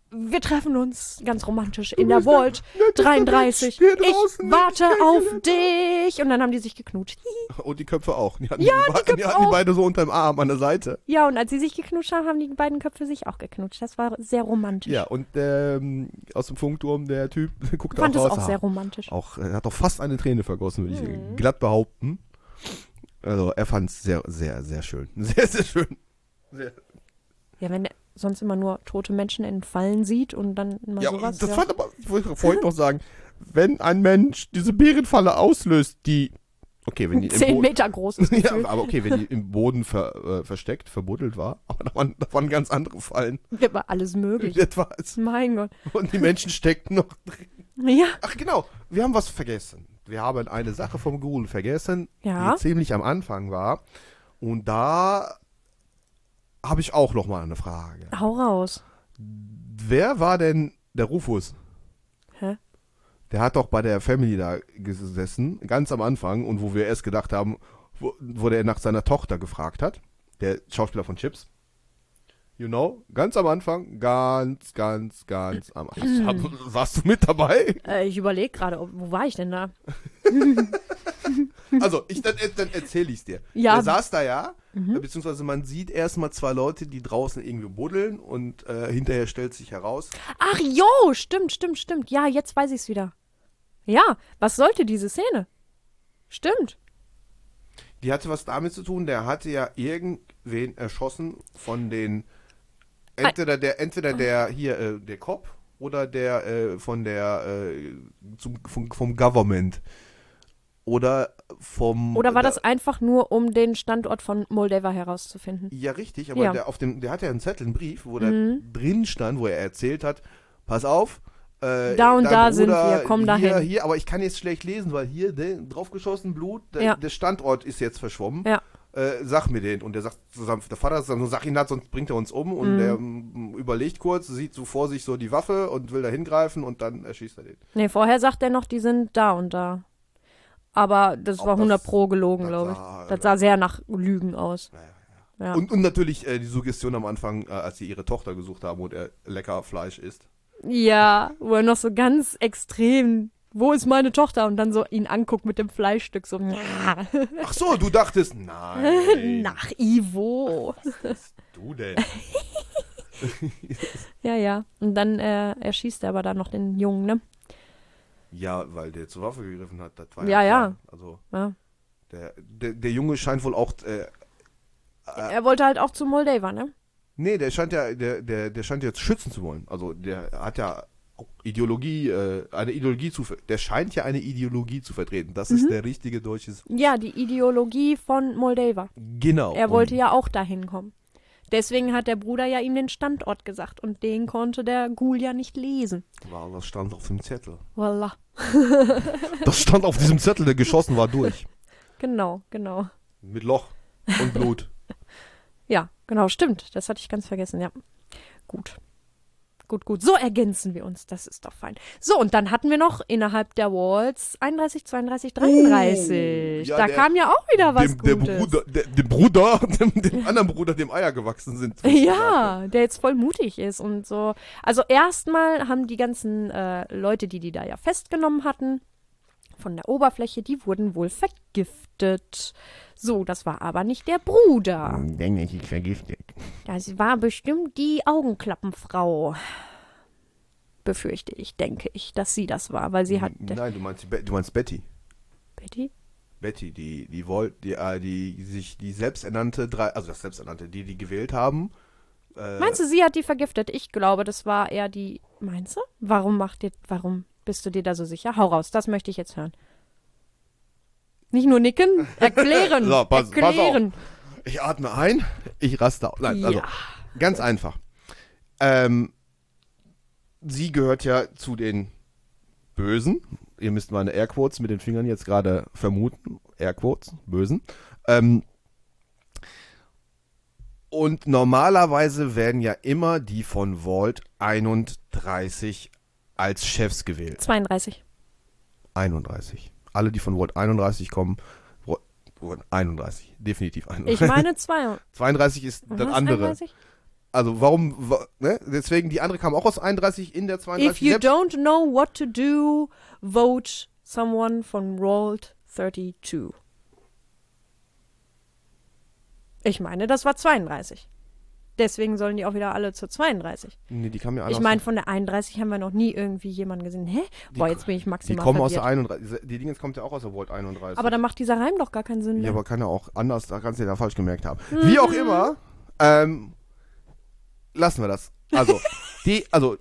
wir treffen uns ganz romantisch in der Vault dreiunddreißig. Ich warte auf dich. Und dann haben die sich geknutscht. Und die Köpfe auch. Die hatten, Ja, die, die Köpfe die hatten die auch. beide so unterm Arm an der Seite. Ja, und als sie sich geknutscht haben, haben die beiden Köpfe sich auch geknutscht. Das war sehr romantisch. Ja, und ähm, aus dem Funkturm, der Typ, guckt Ich fand auch es raus. auch ah, sehr romantisch. Auch, er hat doch fast eine Träne vergossen, würde Mhm. ich glatt behaupten. Also, er fand es sehr, sehr, sehr schön. Sehr, sehr schön. Sehr. Ja, wenn er sonst immer nur tote Menschen in Fallen sieht und dann mal Ja, sowas. das ja. fand aber, ich wollte vorhin noch sagen, wenn ein Mensch diese Bärenfalle auslöst, die, okay, wenn die im Zehn Boden, Meter groß ist. ja, gefühlt. aber okay, wenn die im Boden ver, äh, versteckt, verbuddelt war, aber da waren, da waren ganz andere Fallen. Da war alles möglich. Etwas. Mein Gott. Und die Menschen steckten noch drin. Ja. Ach genau, wir haben was vergessen. Wir haben eine Sache vom Ghoul vergessen, Ja. die ziemlich am Anfang war. Und da habe ich auch noch mal eine Frage. Hau raus. Wer war denn der Rufus? Hä? Der hat doch bei der Family da gesessen, ganz am Anfang, und wo wir erst gedacht haben, wo, wo der nach seiner Tochter gefragt hat. Der Schauspieler von Chips. You know, ganz am Anfang, ganz, ganz, ganz am Anfang. Warst du mit dabei? Äh, ich überlege gerade, ob- wo war ich denn da? Also, ich, dann, dann erzähle ich es dir. Ja. Der saß da ja, Mhm. beziehungsweise man sieht erstmal zwei Leute, die draußen irgendwie buddeln und äh, hinterher stellt sich heraus, Ach jo, stimmt, stimmt, stimmt. Ja, jetzt weiß ich es wieder. Ja, was sollte diese Szene? Stimmt. die hatte was damit zu tun, der hatte ja irgendwen erschossen von den, entweder der, entweder der hier, äh, der Cop oder der äh, von der, äh, zum, vom, vom Government. Oder vom... Oder war da- das einfach nur, um den Standort von Moldova herauszufinden? Ja, richtig, aber Ja. Der, auf dem, der hat ja einen Zettel, einen Brief, wo Mhm. da drin stand, wo er erzählt hat, pass auf, äh, Da und dein da sind Bruder wir, komm hier, dahin. Hier, aber ich kann jetzt schlecht lesen, weil hier ne, draufgeschossen Blut, der, Ja. der Standort ist jetzt verschwommen. Ja. Äh, sag mir den. Und der sagt zusammen, der Vater sagt, so, sag ihn halt, sonst bringt er uns um. Und Mhm. der mm, überlegt kurz, sieht so vor sich so die Waffe und will da hingreifen und dann erschießt er den. Nee, vorher sagt er noch, die sind da und da. Aber das Auch war das- hundert Pro gelogen, das glaube ich. sah- Das sah sehr nach Lügen aus. Ja. Und, und natürlich äh, die Suggestion am Anfang, äh, als sie ihre Tochter gesucht haben und er lecker Fleisch isst. Ja, wo er noch so ganz extrem, wo ist meine Tochter? Und dann so ihn anguckt mit dem Fleischstück, so, Ach so, du dachtest, nein. nach Ivo. Was bist du denn? Ja, ja. Und dann äh, erschießt er aber dann noch den Jungen, ne? Ja, weil der zur Waffe gegriffen hat. Das war Ja, ja. klar. Also Ja. der, der, der Junge scheint wohl auch, äh, Er wollte halt auch zu Moldova, ne? nee, der scheint ja, der, der, der scheint jetzt schützen zu wollen. Also der hat ja auch Ideologie, äh, eine Ideologie zu, ver- der scheint ja eine Ideologie zu vertreten. Das Mhm. ist der richtige deutsche. Ja, die Ideologie von Moldova. Genau. Er wollte Und- ja auch dahin kommen. Deswegen hat der Bruder ja ihm den Standort gesagt und den konnte der Ghoul ja nicht lesen. Wow, das stand auf dem Zettel. Voila. Das stand auf diesem Zettel, der geschossen war durch. Genau, genau. Mit Loch und Blut. Ja, genau, stimmt. Das hatte ich ganz vergessen, ja. Gut. Gut, gut. So ergänzen wir uns. Das ist doch fein. So, und dann hatten wir noch innerhalb der Walls einunddreißig, zweiunddreißig, dreiunddreißig. ja, da der- kam ja auch wieder was dem, der Gutes. Bruder, der, dem Bruder, dem, dem anderen Bruder, dem Eier gewachsen sind. Ja, der jetzt voll mutig ist und so. Also erstmal haben die ganzen äh, Leute, die die da ja festgenommen hatten, von der Oberfläche, die wurden wohl vergiftet. So, das war aber nicht der Bruder. Denn ich ist vergiftet. Das war bestimmt die Augenklappenfrau. Befürchte ich, denke ich, dass sie das war, weil sie hat. Nein, du meinst, die Be- du meinst Betty. Betty? Betty, die, die wollt, die, äh, die sich, die selbsternannte, drei, also das selbsternannte, die, die gewählt haben. Äh, Meinst du, sie hat die vergiftet? Ich glaube, das war eher die. Meinst du? Warum macht ihr. Warum bist du dir da so sicher? Hau raus, das möchte ich jetzt hören. Nicht nur nicken, erklären. So, pass- pass erklären. Ich atme ein, ich raste aus. Nein, also, Ja. ganz einfach. Ähm, sie gehört ja zu den Bösen. Ihr müsst meine Airquotes mit den Fingern jetzt gerade vermuten. Airquotes, Bösen. Ähm, und normalerweise werden ja immer die von Vault einunddreißig als Chefs gewählt. zweiunddreißig. einunddreißig. Alle, die von Vault einunddreißig kommen, Vault einunddreißig. Definitiv einunddreißig. Ich meine zwei. zweiunddreißig ist Was das ist andere. einunddreißig? Also warum, wa- ne? Deswegen, die andere kam auch aus einunddreißig in der zweiunddreißig If you selbst. don't know what to do, vote someone von Vault zweiunddreißig. Ich meine, das war zweiunddreißig. Deswegen sollen die auch wieder alle zur zweiunddreißig. Nee, die kamen ja alle Ich aus meine, von der einunddreißig haben wir noch nie irgendwie jemanden gesehen. Hä? Boah, Die- jetzt bin ich Die maximal kommen aus verwirrt. der einunddreißig. Die Dingens kommt ja auch aus der Vault einunddreißig. Aber dann macht dieser Reim doch gar keinen Sinn ja, mehr. aber kann ja auch anders, da kannst du ja da falsch gemerkt haben. Wie auch immer, ähm, lassen wir das. Also, die, also,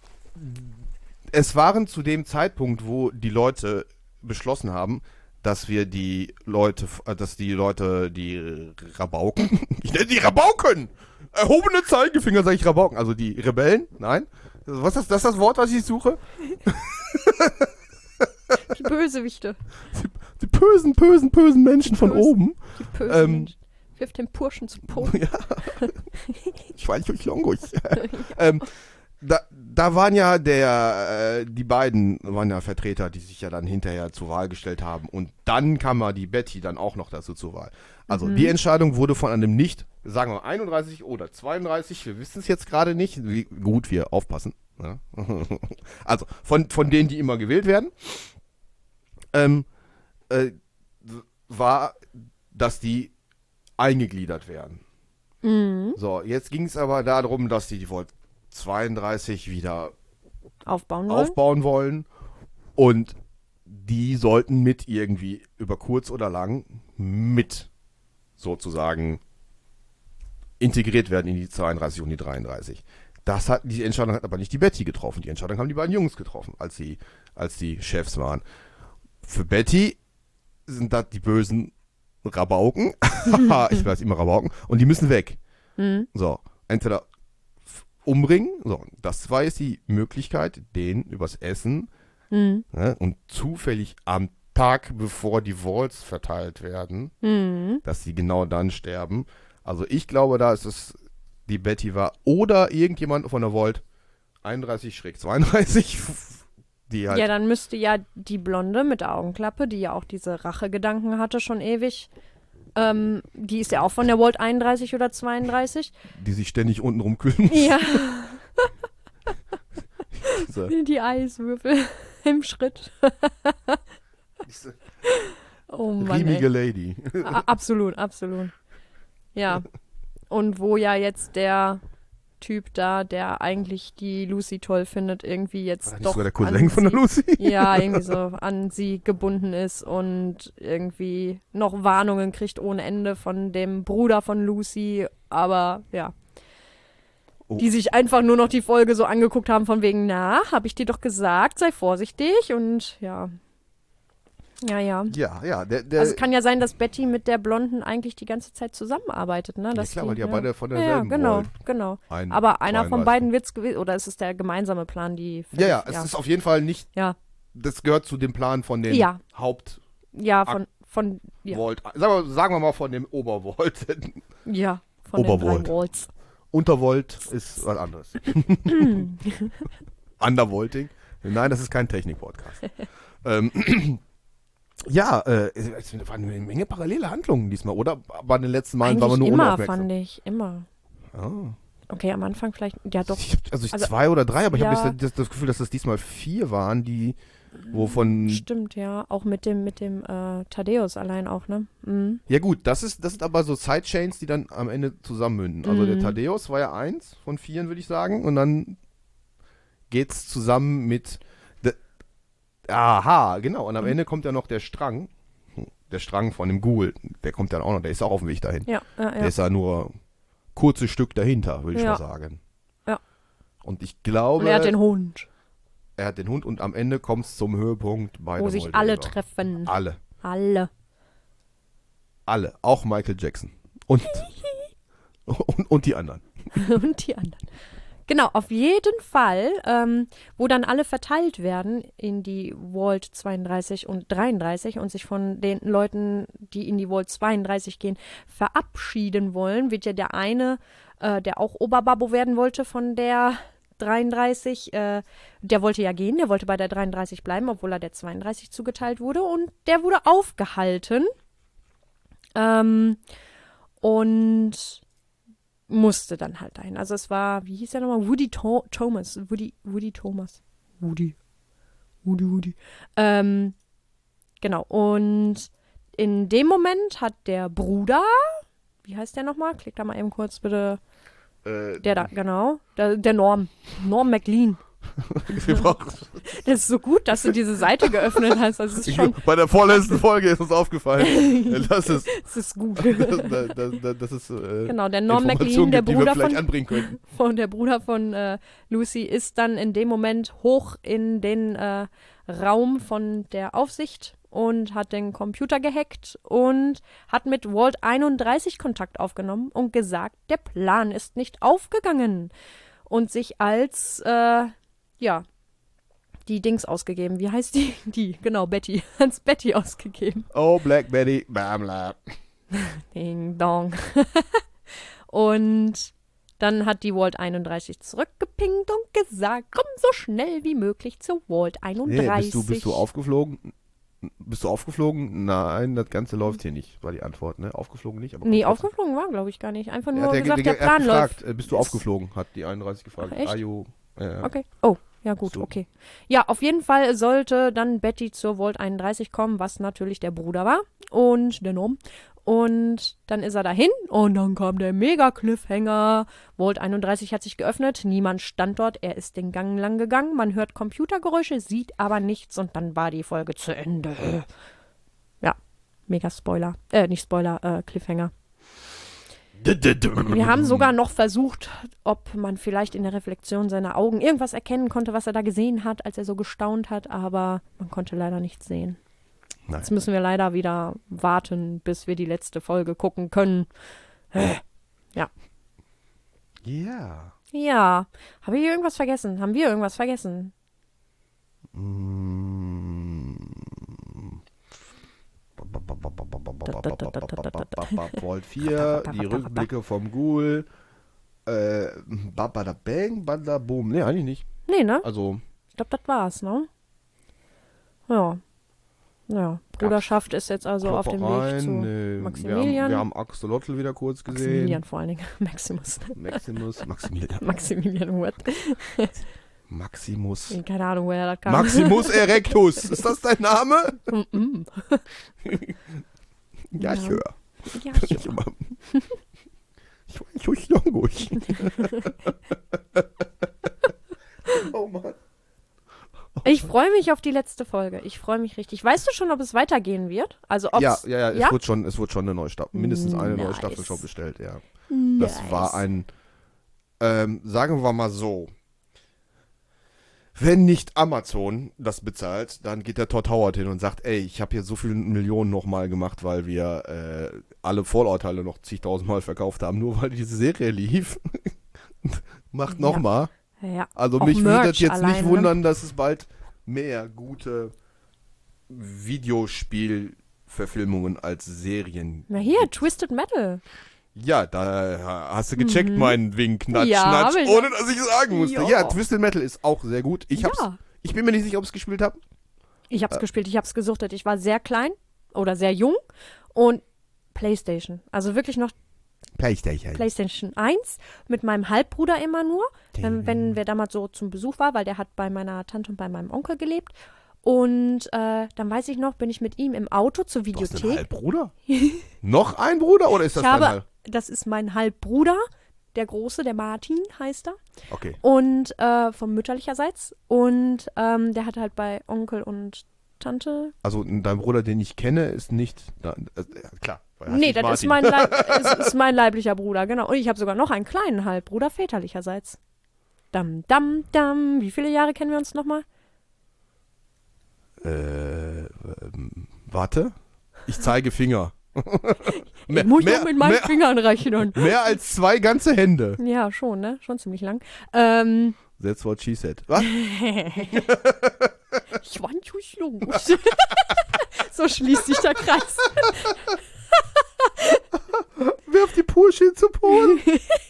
es waren zu dem Zeitpunkt, wo die Leute beschlossen haben, dass wir die Leute, äh, dass die Leute, die Rabauken, ich nenne die Rabauken! Erhobene Zeigefinger, sage ich Rabauken. Also die Rebellen, nein. Was ist das, das ist das Wort, was ich suche? Die Bösewichte. Die bösen, bösen, bösen Menschen von Bösen. oben. Die bösen Ähm, Menschen. Wirf den Burschen zu Boden. Ja. Ich weiß nicht, Longus. ähm, da, da waren ja der, äh, die beiden waren ja Vertreter, die sich ja dann hinterher zur Wahl gestellt haben. Und dann kam ja die Betty dann auch noch dazu zur Wahl. Also Mhm. die Entscheidung wurde von einem nicht, sagen wir einunddreißig oder zweiunddreißig, wir wissen es jetzt gerade nicht. Wie, gut, wir aufpassen. Ja. Also von, von denen, die immer gewählt werden, ähm, äh, war, dass die eingegliedert werden. Mhm. So, jetzt ging es aber darum, dass die die Vault zweiunddreißig wieder Aufbauen wollen. aufbauen wollen und die sollten mit irgendwie über kurz oder lang mit sozusagen integriert werden in die zweiunddreißig und die dreiunddreißig. Das hat, die Entscheidung hat aber nicht die Betty getroffen. Die Entscheidung haben die beiden Jungs getroffen, als sie, als die Chefs waren. Für Betty sind das die bösen Rabauken. Ich weiß immer Rabauken. Und die müssen weg. Mhm. So, entweder f- umbringen, so, das war jetzt die Möglichkeit, den übers Essen Mhm. ne, und zufällig am Tag, bevor die Vaults verteilt werden, Mhm. dass sie genau dann sterben. Also ich glaube, da ist es die Betty war oder irgendjemand von der Vault einunddreißig zweiunddreißig, die halt Ja, dann müsste ja die Blonde mit der Augenklappe, die ja auch diese Rachegedanken hatte schon ewig, ähm, die ist ja auch von der Vault einunddreißig oder zweiunddreißig. die sich ständig unten rumkühlen. Ja, Diese, die Eiswürfel im Schritt. diese Oh Mann, riemige ey. Lady. A- Absolut, absolut. Ja. Und wo ja jetzt der Typ da, der eigentlich die Lucy toll findet, irgendwie War jetzt das nicht doch sogar der an Cousin von der sie- Lucy? Ja, irgendwie so an sie gebunden ist und irgendwie noch Warnungen kriegt ohne Ende von dem Bruder von Lucy, aber ja. Oh. Die sich einfach nur noch die Folge so angeguckt haben von wegen, na, hab ich dir doch gesagt, sei vorsichtig und ja. Ja, ja. Ja, ja, der, der Also es kann ja sein, dass Betty mit der Blonden eigentlich die ganze Zeit zusammenarbeitet, ne? ja, Dass klar, weil die ja ja beide von ja, ja, derselben genau, Vault. genau. Ein- Aber einer von zweiunddreißig. beiden wird's gewesen, oder ist es der gemeinsame Plan, die Ja, ja, völlig- es ist auf jeden Fall nicht, ja, das gehört zu dem Plan von den Ja. Haupt ja, von, von, ja, Vault, sagen wir, sagen wir mal von dem Obervolt. ja, von den Obervolt. drei Walls. Untervolt ist was anderes. Undervolting. Nein, das ist kein Technik-Podcast. ähm, ja, äh, es waren eine Menge parallele Handlungen diesmal, oder? Bei den letzten Malen waren wir Eigentlich nur immer, unaufmerksam. fand ich, immer. Ah. Okay, am Anfang vielleicht, ja doch. Ich hab, also, ich Also, zwei oder drei, aber ich ja. habe das, das Gefühl, dass das diesmal vier waren, die, wovon. Stimmt, ja. Auch mit dem, mit dem äh, Thaddeus allein auch, ne? Mhm. Ja, gut, das ist, das sind aber so Sidechains, die dann am Ende zusammenmünden. Also der Mhm. Thaddeus war ja eins von vieren, würde ich sagen. Und dann geht's zusammen mit. De, aha, genau. Und am Mhm. Ende kommt ja noch der Strang. Der Strang von dem Ghoul. Der kommt dann auch noch, der ist auch auf dem Weg dahin. Ja, ja, Der ja. ist ja nur kurzes Stück dahinter, würde ich Ja. mal sagen. Ja. Und ich glaube, Und er hat den Hund, er hat den Hund und am Ende kommt es zum Höhepunkt bei wo der sich Vault alle Raver. treffen. Alle. Alle. Alle. Auch Michael Jackson. Und, und, und die anderen. Und die anderen. Genau, auf jeden Fall, ähm, wo dann alle verteilt werden in die Vault zweiunddreißig und dreiunddreißig und sich von den Leuten, die in die Vault zweiunddreißig gehen, verabschieden wollen, wird ja der eine, äh, der auch Oberbabo werden wollte von der dreiunddreißig, äh, der wollte ja gehen, der wollte bei der dreiunddreißig bleiben, obwohl er der zweiunddreißig zugeteilt wurde und der wurde aufgehalten. Ähm, und musste dann halt dahin. Also es war, wie hieß der nochmal? Woody to- Thomas. Woody, Woody Thomas. Woody. Woody, Woody. Ähm, genau. Und in dem Moment hat der Bruder, wie heißt der nochmal? Klick da mal eben kurz bitte. Äh, Der da, genau. Der, der Norm. Norm MacLean. wir brauchen, Das ist so gut, dass du diese Seite geöffnet hast. Das ist schon, bei der vorletzten Folge ist uns aufgefallen. Das ist, das ist gut. das, das, das, das ist äh, Genau, der Norm Information MacLean, der gibt, die wir Bruder vielleicht von, anbringen könnten. von der Bruder von äh, Lucy, ist dann in dem Moment hoch in den äh, Raum von der Aufsicht und hat den Computer gehackt und hat mit Vault einunddreißig Kontakt aufgenommen und gesagt, der Plan ist nicht aufgegangen. Und sich als, äh, ja, die Dings ausgegeben. Wie heißt die? Die, genau, Betty. Als Betty ausgegeben. Oh, Black Betty, bam, bam. Ding dong. Und dann hat die Vault einunddreißig zurückgepinkt und gesagt, komm so schnell wie möglich zur Vault einunddreißig. Nee, bist du, bist du aufgeflogen? Bist du aufgeflogen? Nein, das Ganze läuft hier nicht, war die Antwort, ne? Aufgeflogen nicht, aber Nee, kommt trotzdem. aufgeflogen war, glaube ich, gar nicht. Einfach Er nur hat ja gesagt, ge- der ge- er hat Plan läuft. gefragt, äh, bist du Ist- aufgeflogen? Hat die einunddreißig gefragt. Ach, echt? Are you, äh, Okay. Oh, ja gut, So. okay. Ja, auf jeden Fall sollte dann Betty zur Vault einunddreißig kommen, was natürlich der Bruder war und der Norm. Und dann ist er dahin und dann kam der Mega-Cliffhanger. Vault einunddreißig hat sich geöffnet, niemand stand dort, er ist den Gang lang gegangen. Man hört Computergeräusche, sieht aber nichts und dann war die Folge zu Ende. Ja, Mega-Spoiler. Äh, nicht Spoiler, äh, Cliffhanger. Wir haben sogar noch versucht, ob man vielleicht in der Reflexion seiner Augen irgendwas erkennen konnte, was er da gesehen hat, als er so gestaunt hat, aber man konnte leider nichts sehen. Nein. Jetzt müssen wir leider wieder warten, bis wir die letzte Folge gucken können. Ja. Ja. Ja. Habe ich irgendwas vergessen? Haben wir irgendwas vergessen? Mm. Vault vier, die Rückblicke vom Ghoul. Äh, Babada Bang, Bada Boom. Nee, eigentlich nicht. Nee, ne? Also, Ich glaube, das war's, ne? Ja. Ja. Bruderschaft ist jetzt also auf dem Weg Kloppereien, zu nee, Maximilian. Wir haben, wir haben Axolotl wieder kurz gesehen. Maximilian vor allen Dingen. Maximus. Maximus, Maximilian. Maximilian what? Maximus. Keine Ahnung, woher das kam. Maximus Erectus. Ist das dein Name? Mm-mm. Ja, ich Ja. höre. Ja, Ich immer. Ich war nicht ruhig longuig. Oh Mann. Ich freue mich auf die letzte Folge. Ich freue mich richtig. Weißt du schon, ob es weitergehen wird? Also ob's, Ja, ja, ja, es ja? wurde schon, es wurde schon eine neue Staffel, mindestens eine neue Nice. Staffel schon bestellt, ja. Nice. Das war ein, ähm, sagen wir mal so, wenn nicht Amazon das bezahlt, dann geht der Todd Howard hin und sagt, ey, ich habe hier so viele Millionen nochmal gemacht, weil wir äh, alle Fallout-Teile noch zigtausendmal verkauft haben, nur weil diese Serie lief. Macht Ja. nochmal. Ja. Also Auch mich würde das Merch jetzt allein, nicht ne? wundern, dass es bald mehr gute Videospielverfilmungen als Serien Na hier, gibt. Twisted Metal. Ja, da hast du gecheckt, Mhm. meinen Wink, Natsch, Ja, hab Natsch, ich. ohne dass ich sagen musste. Ja. Ja, Twisted Metal ist auch sehr gut. Ich, hab's, Ja. ich bin mir nicht sicher, ob ich es gespielt habe. Ich Äh. hab's gespielt, ich hab's gesuchtet. Ich war sehr klein oder sehr jung und Playstation. Also wirklich noch Playstation. Playstation eins mit meinem Halbbruder immer nur, ähm, wenn wir damals so zum Besuch war, weil der hat bei meiner Tante und bei meinem Onkel gelebt. Und äh, dann weiß ich noch, bin ich mit ihm im Auto zur Du hast einen Videothek. Halbbruder? Noch ein Bruder oder ist das Ich dein habe, Halb? das ist mein Halbbruder, der Große, der Martin heißt er. Okay. Und äh, vom mütterlicherseits. Und ähm, der hat halt bei Onkel und Tante. Also dein Bruder, den ich kenne, ist nicht. Da, äh, klar. weil er heißt Nee, nicht das ist Martin. mein, Leib, ist, ist mein leiblicher Bruder, genau. Und ich habe sogar noch einen kleinen Halbbruder väterlicherseits. Dam, dam, dam. Wie viele Jahre kennen wir uns nochmal? Äh, ähm, warte. Ich zeige Finger. Ich muss noch mit meinen mehr, Fingern rechnen. mehr als zwei ganze Hände. Ja, schon, ne? Schon ziemlich lang. Ähm, That's what she said. Was? ich war nicht jung. So schließt sich der Kreis. Wirf die Pursche zu Polen.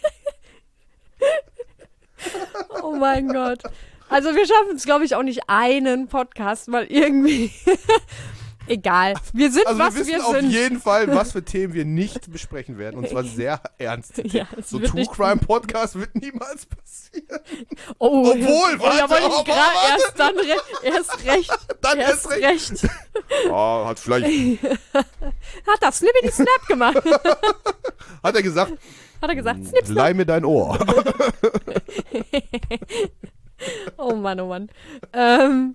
Oh mein Gott. Also wir schaffen es, glaube ich, auch nicht einen Podcast, weil irgendwie Egal. Wir sind, Also was wir wissen wir auf sind. jeden Fall, was für Themen wir nicht besprechen werden. Und zwar sehr ernst. Ja, es So wird True nicht- Crime Podcast wird niemals passieren. Oh, Obwohl, ja, warte, ja, wollte aber ich gerade warte. erst dann re erst recht. Dann erst erst recht. recht. Oh, hat vielleicht, Hat das Slippity Snap gemacht. hat er gesagt, Hat er gesagt, Snip, Snap. leih mir dein Ohr. Oh Mann, oh Mann. Ähm,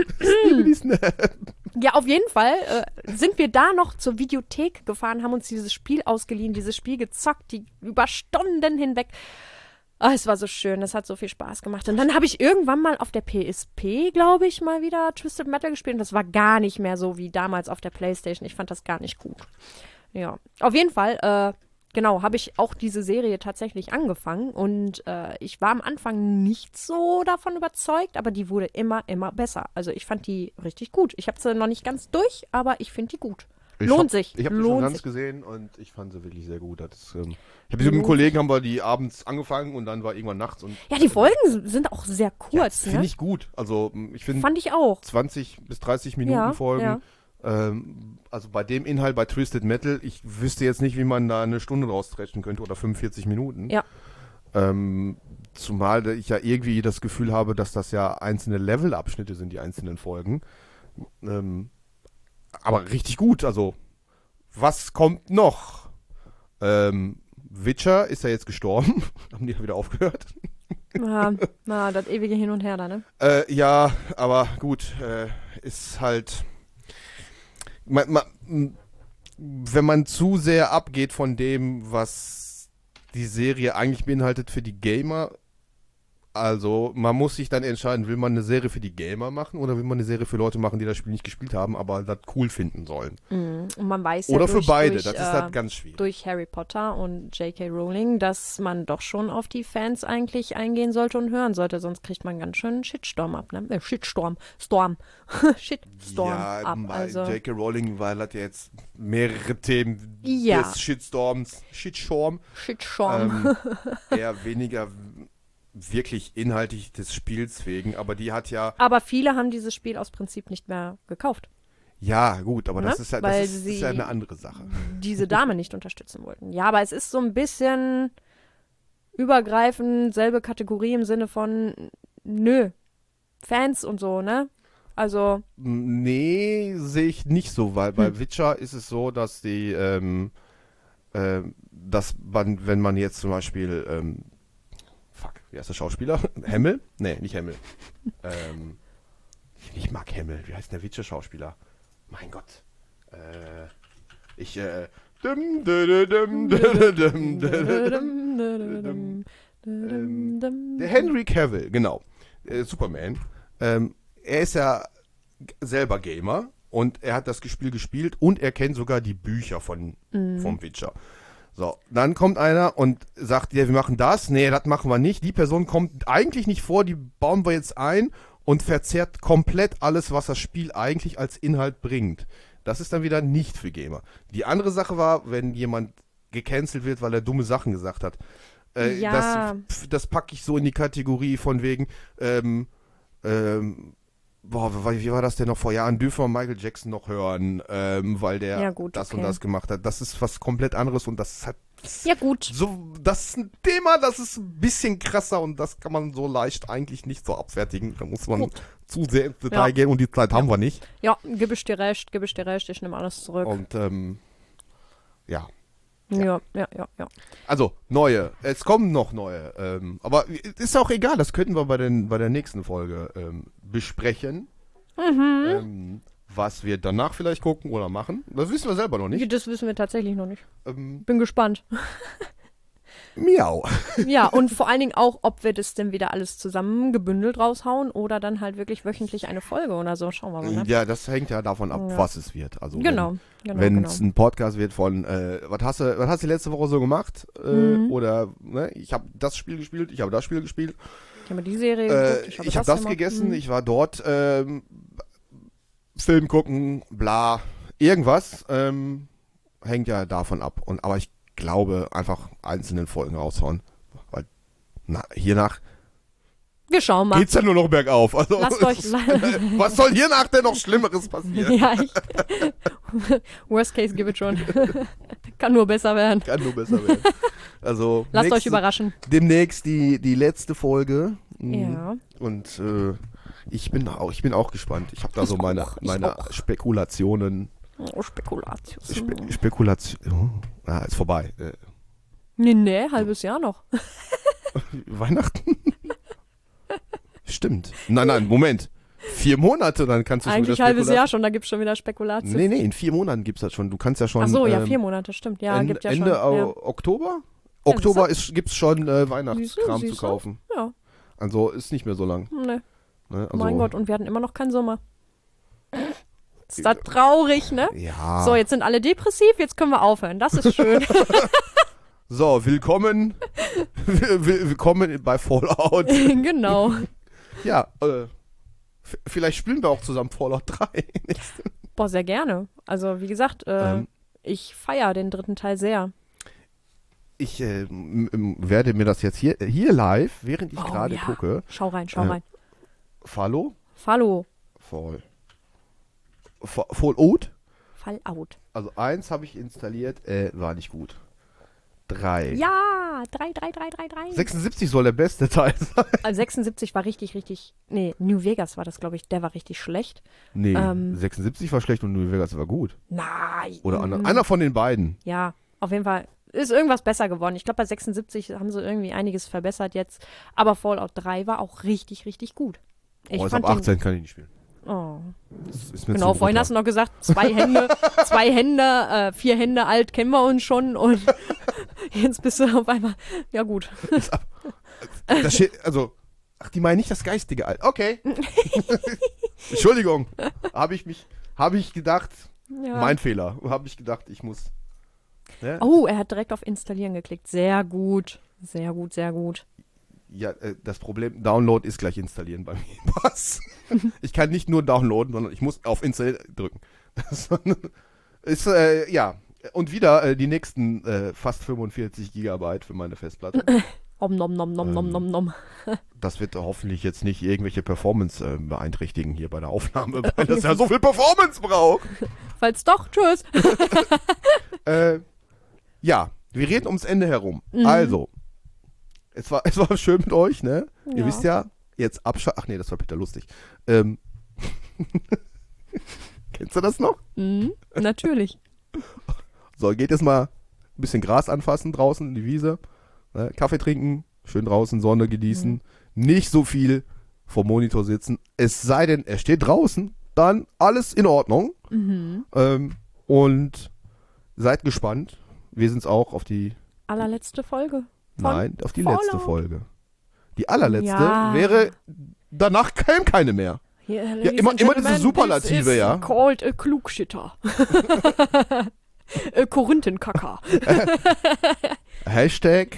ja, auf jeden Fall äh, sind wir da noch zur Videothek gefahren, haben uns dieses Spiel ausgeliehen, dieses Spiel gezockt, die über Stunden hinweg. Ah, es war so schön, es hat so viel Spaß gemacht. Und dann habe ich irgendwann mal auf der P S P, glaube ich, mal wieder Twisted Metal gespielt. Und das war gar nicht mehr so wie damals auf der PlayStation. Ich fand das gar nicht gut. Ja, auf jeden Fall, äh, genau, habe ich auch diese Serie tatsächlich angefangen. Und äh, ich war am Anfang nicht so davon überzeugt, aber die wurde immer, immer besser. Also ich fand die richtig gut. Ich habe sie noch nicht ganz durch, aber ich finde die gut. Ich Lohnt hab, sich. Ich habe die Lohnt schon ganz sich. gesehen und ich fand sie wirklich sehr gut. Das, ähm, ich habe mit einem Lohnt Kollegen haben wir die abends angefangen und dann war irgendwann nachts. Und Ja, die Folgen sind auch sehr ja, kurz, finde ne? ich gut. Also m, ich finde Fand ich auch. zwanzig bis dreißig Minuten Ja, Folgen. ja. Ähm, also bei dem Inhalt bei Twisted Metal, ich wüsste jetzt nicht, wie man da eine Stunde rausstretchen könnte oder fünfundvierzig Minuten. Ja. Ähm, zumal ich ja irgendwie das Gefühl habe, dass das ja einzelne Levelabschnitte sind, die einzelnen Folgen. Ähm, aber richtig gut, also was kommt noch? Ähm, Witcher ist ja jetzt gestorben. Haben die ja wieder aufgehört. Ja, na, das ewige Hin und Her da, ne? Äh, ja, aber gut, äh, ist halt. Man, man, m, wenn man zu sehr abgeht von dem, was die Serie eigentlich beinhaltet für die Gamer, also man muss sich dann entscheiden, will man eine Serie für die Gamer machen oder will man eine Serie für Leute machen, die das Spiel nicht gespielt haben, aber das cool finden sollen. Mhm. Und man weiß ja Oder durch, für beide, durch, das ist äh, halt ganz schwierig. durch Harry Potter und J K. Rowling, dass man doch schon auf die Fans eigentlich eingehen sollte und hören sollte, sonst kriegt man ganz schön einen Shitstorm ab, ne? Äh, Shitstorm, Storm, Shitstorm Ja, ab, bei also. J K. Rowling, weil hat ja jetzt mehrere Themen Ja. des Shitstorms, Shitstorm, Shitstorm. ähm, eher weniger wirklich inhaltlich des Spiels wegen, aber die hat ja, Aber viele haben dieses Spiel aus Prinzip nicht mehr gekauft. ja gut, aber Ne? das ist ja, das Weil ist, ist sie- ja eine andere Sache. diese Dame nicht unterstützen wollten. Ja, aber es ist so ein bisschen übergreifend, selbe Kategorie im Sinne von, nö, Fans und so, ne? Also, Nee, sehe ich nicht so, weil bei Hm. Witcher ist es so, dass die, ähm, ähm, dass man, wenn man jetzt zum Beispiel, ähm, fuck, wie heißt der Schauspieler? Hemmel? Nee, nicht Hemmel. ähm, ich, ich mag Hemmel. Wie heißt der Witcher-Schauspieler? Mein Gott. Äh, ich, äh, dum, dum, dum, dum, dum, dum, dum. Ähm, Der Henry Cavill, genau. Äh, Superman. Ähm, er ist ja g- selber Gamer und er hat das Spiel gespielt und er kennt sogar die Bücher von, vom Witcher. So, dann kommt einer und sagt, ja, wir machen das. Nee, das machen wir nicht. Die Person kommt eigentlich nicht vor, die bauen wir jetzt ein und verzerrt komplett alles, was das Spiel eigentlich als Inhalt bringt. Das ist dann wieder nicht für Gamer. Die andere Sache war, wenn jemand gecancelt wird, weil er dumme Sachen gesagt hat. Äh, Ja. Das, pf, das packe ich so in die Kategorie von wegen, ähm, ähm, boah, wie wie war das denn noch vor Jahren? Dürfen wir Michael Jackson noch hören, ähm, weil der Ja, gut, das und okay. das gemacht hat. Das ist was komplett anderes und das hat ja gut. so, das ist ein Thema, das ist ein bisschen krasser und das kann man so leicht eigentlich nicht so abfertigen. Da muss man Gut. zu sehr ins Detail Ja. gehen und die Zeit haben wir nicht. Ja, gib ich dir recht, gib ich dir recht, ich nehme alles zurück. Und ähm, ja. Ja, ja, ja, ja. Also, neue. Es kommen noch neue. Ähm, aber ist auch egal, das könnten wir bei, den, bei der nächsten Folge ähm, besprechen. Mhm. Ähm, was wir danach vielleicht gucken oder machen. Das wissen wir selber noch nicht. Das wissen wir tatsächlich noch nicht. Ähm, Bin gespannt. miau. Ja, und vor allen Dingen auch, ob wir das denn wieder alles zusammen gebündelt raushauen oder dann halt wirklich wöchentlich eine Folge oder so. Schauen wir mal, ne? Ja, das hängt ja davon ab, Ja. was es wird. Also Genau, genau, wenn genau. es ein Podcast wird von, äh, was hast du, was hast du letzte Woche so gemacht? Äh, Mhm. Oder, ne, ich habe das Spiel gespielt, ich habe das Spiel gespielt. Ich habe die Serie Äh, geguckt, ich habe das, gemacht. gegessen, Mhm. ich war dort, ähm, Film gucken, bla, irgendwas, ähm, hängt ja davon ab. Und aber ich glaube, einfach einzelnen Folgen raushauen. Weil, na, hiernach, Wir schauen mal. geht's ja nur noch bergauf. Also, Lasst euch. was soll hier nach denn noch Schlimmeres passieren? Ja, echt. Worst case, give it schon. Kann nur besser werden. Kann nur besser werden. Also, Lasst nächste, euch überraschen. Demnächst die, die letzte Folge. Mhm. Ja. Und äh, ich, bin auch, ich bin auch gespannt. Ich habe da Ich so meine, auch, ich meine auch. Spekulationen. Oh, Spekulatius. Spe Spekulation. Oh, ah, ist vorbei. Äh, Nee, nee, halbes Jahr noch. Weihnachten? Stimmt. Nein, nein, Moment. Vier Monate, dann kannst du schon Eigentlich wieder halbes Spekulat- Jahr schon, da gibt es schon wieder Spekulatius. Nee, nee, in vier Monaten gibt's das schon. Du kannst ja schon. Ach so, ja, ähm, vier Monate, stimmt. Ja, Ende, gibt ja Ende schon. Ja. Au- Oktober? Ja, Oktober ist, gibt's schon äh, Siehst Weihnachtskram du, zu siehst du? kaufen. Ja, Also ist nicht mehr so lang. nee. Ne? Also, Mein Gott, und wir hatten immer noch keinen Sommer. Ist das traurig, ne? Ja. So, jetzt sind alle depressiv, jetzt können wir aufhören. Das ist schön. So, willkommen. Will- will- willkommen bei Fallout. Genau. Ja, äh, f- vielleicht spielen wir auch zusammen Fallout drei. Boah, sehr gerne. Also, wie gesagt, äh, Ähm. ich feiere den dritten Teil sehr. Ich äh, m- m- werde mir das jetzt hier, hier live, während ich Oh, gerade ja. gucke. Schau rein, schau Äh, rein. Fallo? Fallo. Fall. Fa- Fallout? Fallout. Also eins habe ich installiert, äh, war nicht gut. Drei. Ja, drei, drei, drei, drei, drei. sechsundsiebzig soll der beste Teil sein. Also sechsundsiebzig war richtig, richtig. Nee, New Vegas war das, glaube ich. Der war richtig schlecht. Nee, Ähm. sechsundsiebzig war schlecht und New Vegas war gut. Nein. Oder einer, einer von den beiden. Ja, auf jeden Fall ist irgendwas besser geworden. Ich glaube, bei sechsundsiebzig haben sie irgendwie einiges verbessert jetzt. Aber Fallout drei war auch richtig, richtig gut. Ich oh, ist fand ab den- achtzehn kann ich nicht spielen. Oh. Das ist mir Genau, zu vorhin brutal. hast du noch gesagt, zwei Hände, zwei Hände, äh, vier Hände alt kennen wir uns schon und jetzt bist du auf einmal, ja gut. Ist ab, das steht, also, ach, die meinen nicht das geistige Alter. Okay. Entschuldigung. Habe ich mich, habe ich gedacht, Ja. mein Fehler. Habe ich gedacht, ich muss. Ne? Oh, er hat direkt auf Installieren geklickt. Sehr gut, sehr gut, sehr gut. Ja, äh, das Problem, Download ist gleich installieren bei mir. Was? Ich kann nicht nur downloaden, sondern ich muss auf Installieren drücken. Das ist, äh, ja. Und wieder äh, die nächsten äh, fast fünfundvierzig Gigabyte für meine Festplatte. Om nom nom nom nom Ähm. nom nom. Das wird hoffentlich jetzt nicht irgendwelche Performance äh, beeinträchtigen hier bei der Aufnahme, weil das ja so viel Performance braucht. Falls doch, tschüss. Äh, ja, wir reden ums Ende herum. Mhm. Also, es war, es war schön mit euch, ne? Ja. Ihr wisst ja, jetzt abschalten. Ach nee, das war Peter lustig. Ähm, kennst du das noch? Mhm, natürlich. So, geht jetzt mal ein bisschen Gras anfassen draußen in die Wiese. Ne? Kaffee trinken, schön draußen Sonne genießen. Mhm. Nicht so viel vor Monitor sitzen. Es sei denn, er steht draußen, dann alles in Ordnung. Mhm. Ähm, und seid gespannt. Wir sind auch auf die, Allerletzte Folge. Von nein, auf die Fallout. letzte Folge. Die allerletzte Ja. wäre, danach käme keine mehr. Here, Ja, ladies immer- and immer diese gentlemen, Superlative, this is ja. called a Klugschitter. a Korinthenkacker. Hashtag.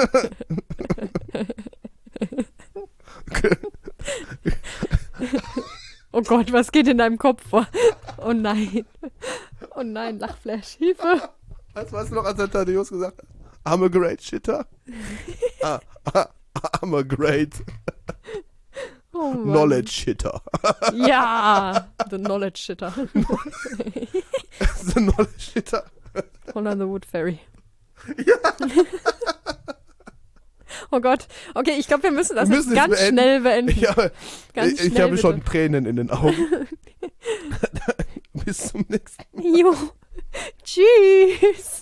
Oh Gott, was geht in deinem Kopf vor? Oh nein. Oh nein, Lachflash. Hilfe. Was weißt du noch, als der Thaddeus gesagt hat? I'm a great shitter. ah, ah, I'm a great Oh Mann. knowledge shitter. Ja, the knowledge shitter. The knowledge shitter. Honor the Wood Fairy. Oh Gott. Okay, ich glaube, wir müssen das Wir jetzt müssen es ganz beenden. schnell beenden. Ja, Ganz ich, ich schnell, habe schon bitte. Tränen in den Augen. Bis zum nächsten Mal. Jo. Tschüss.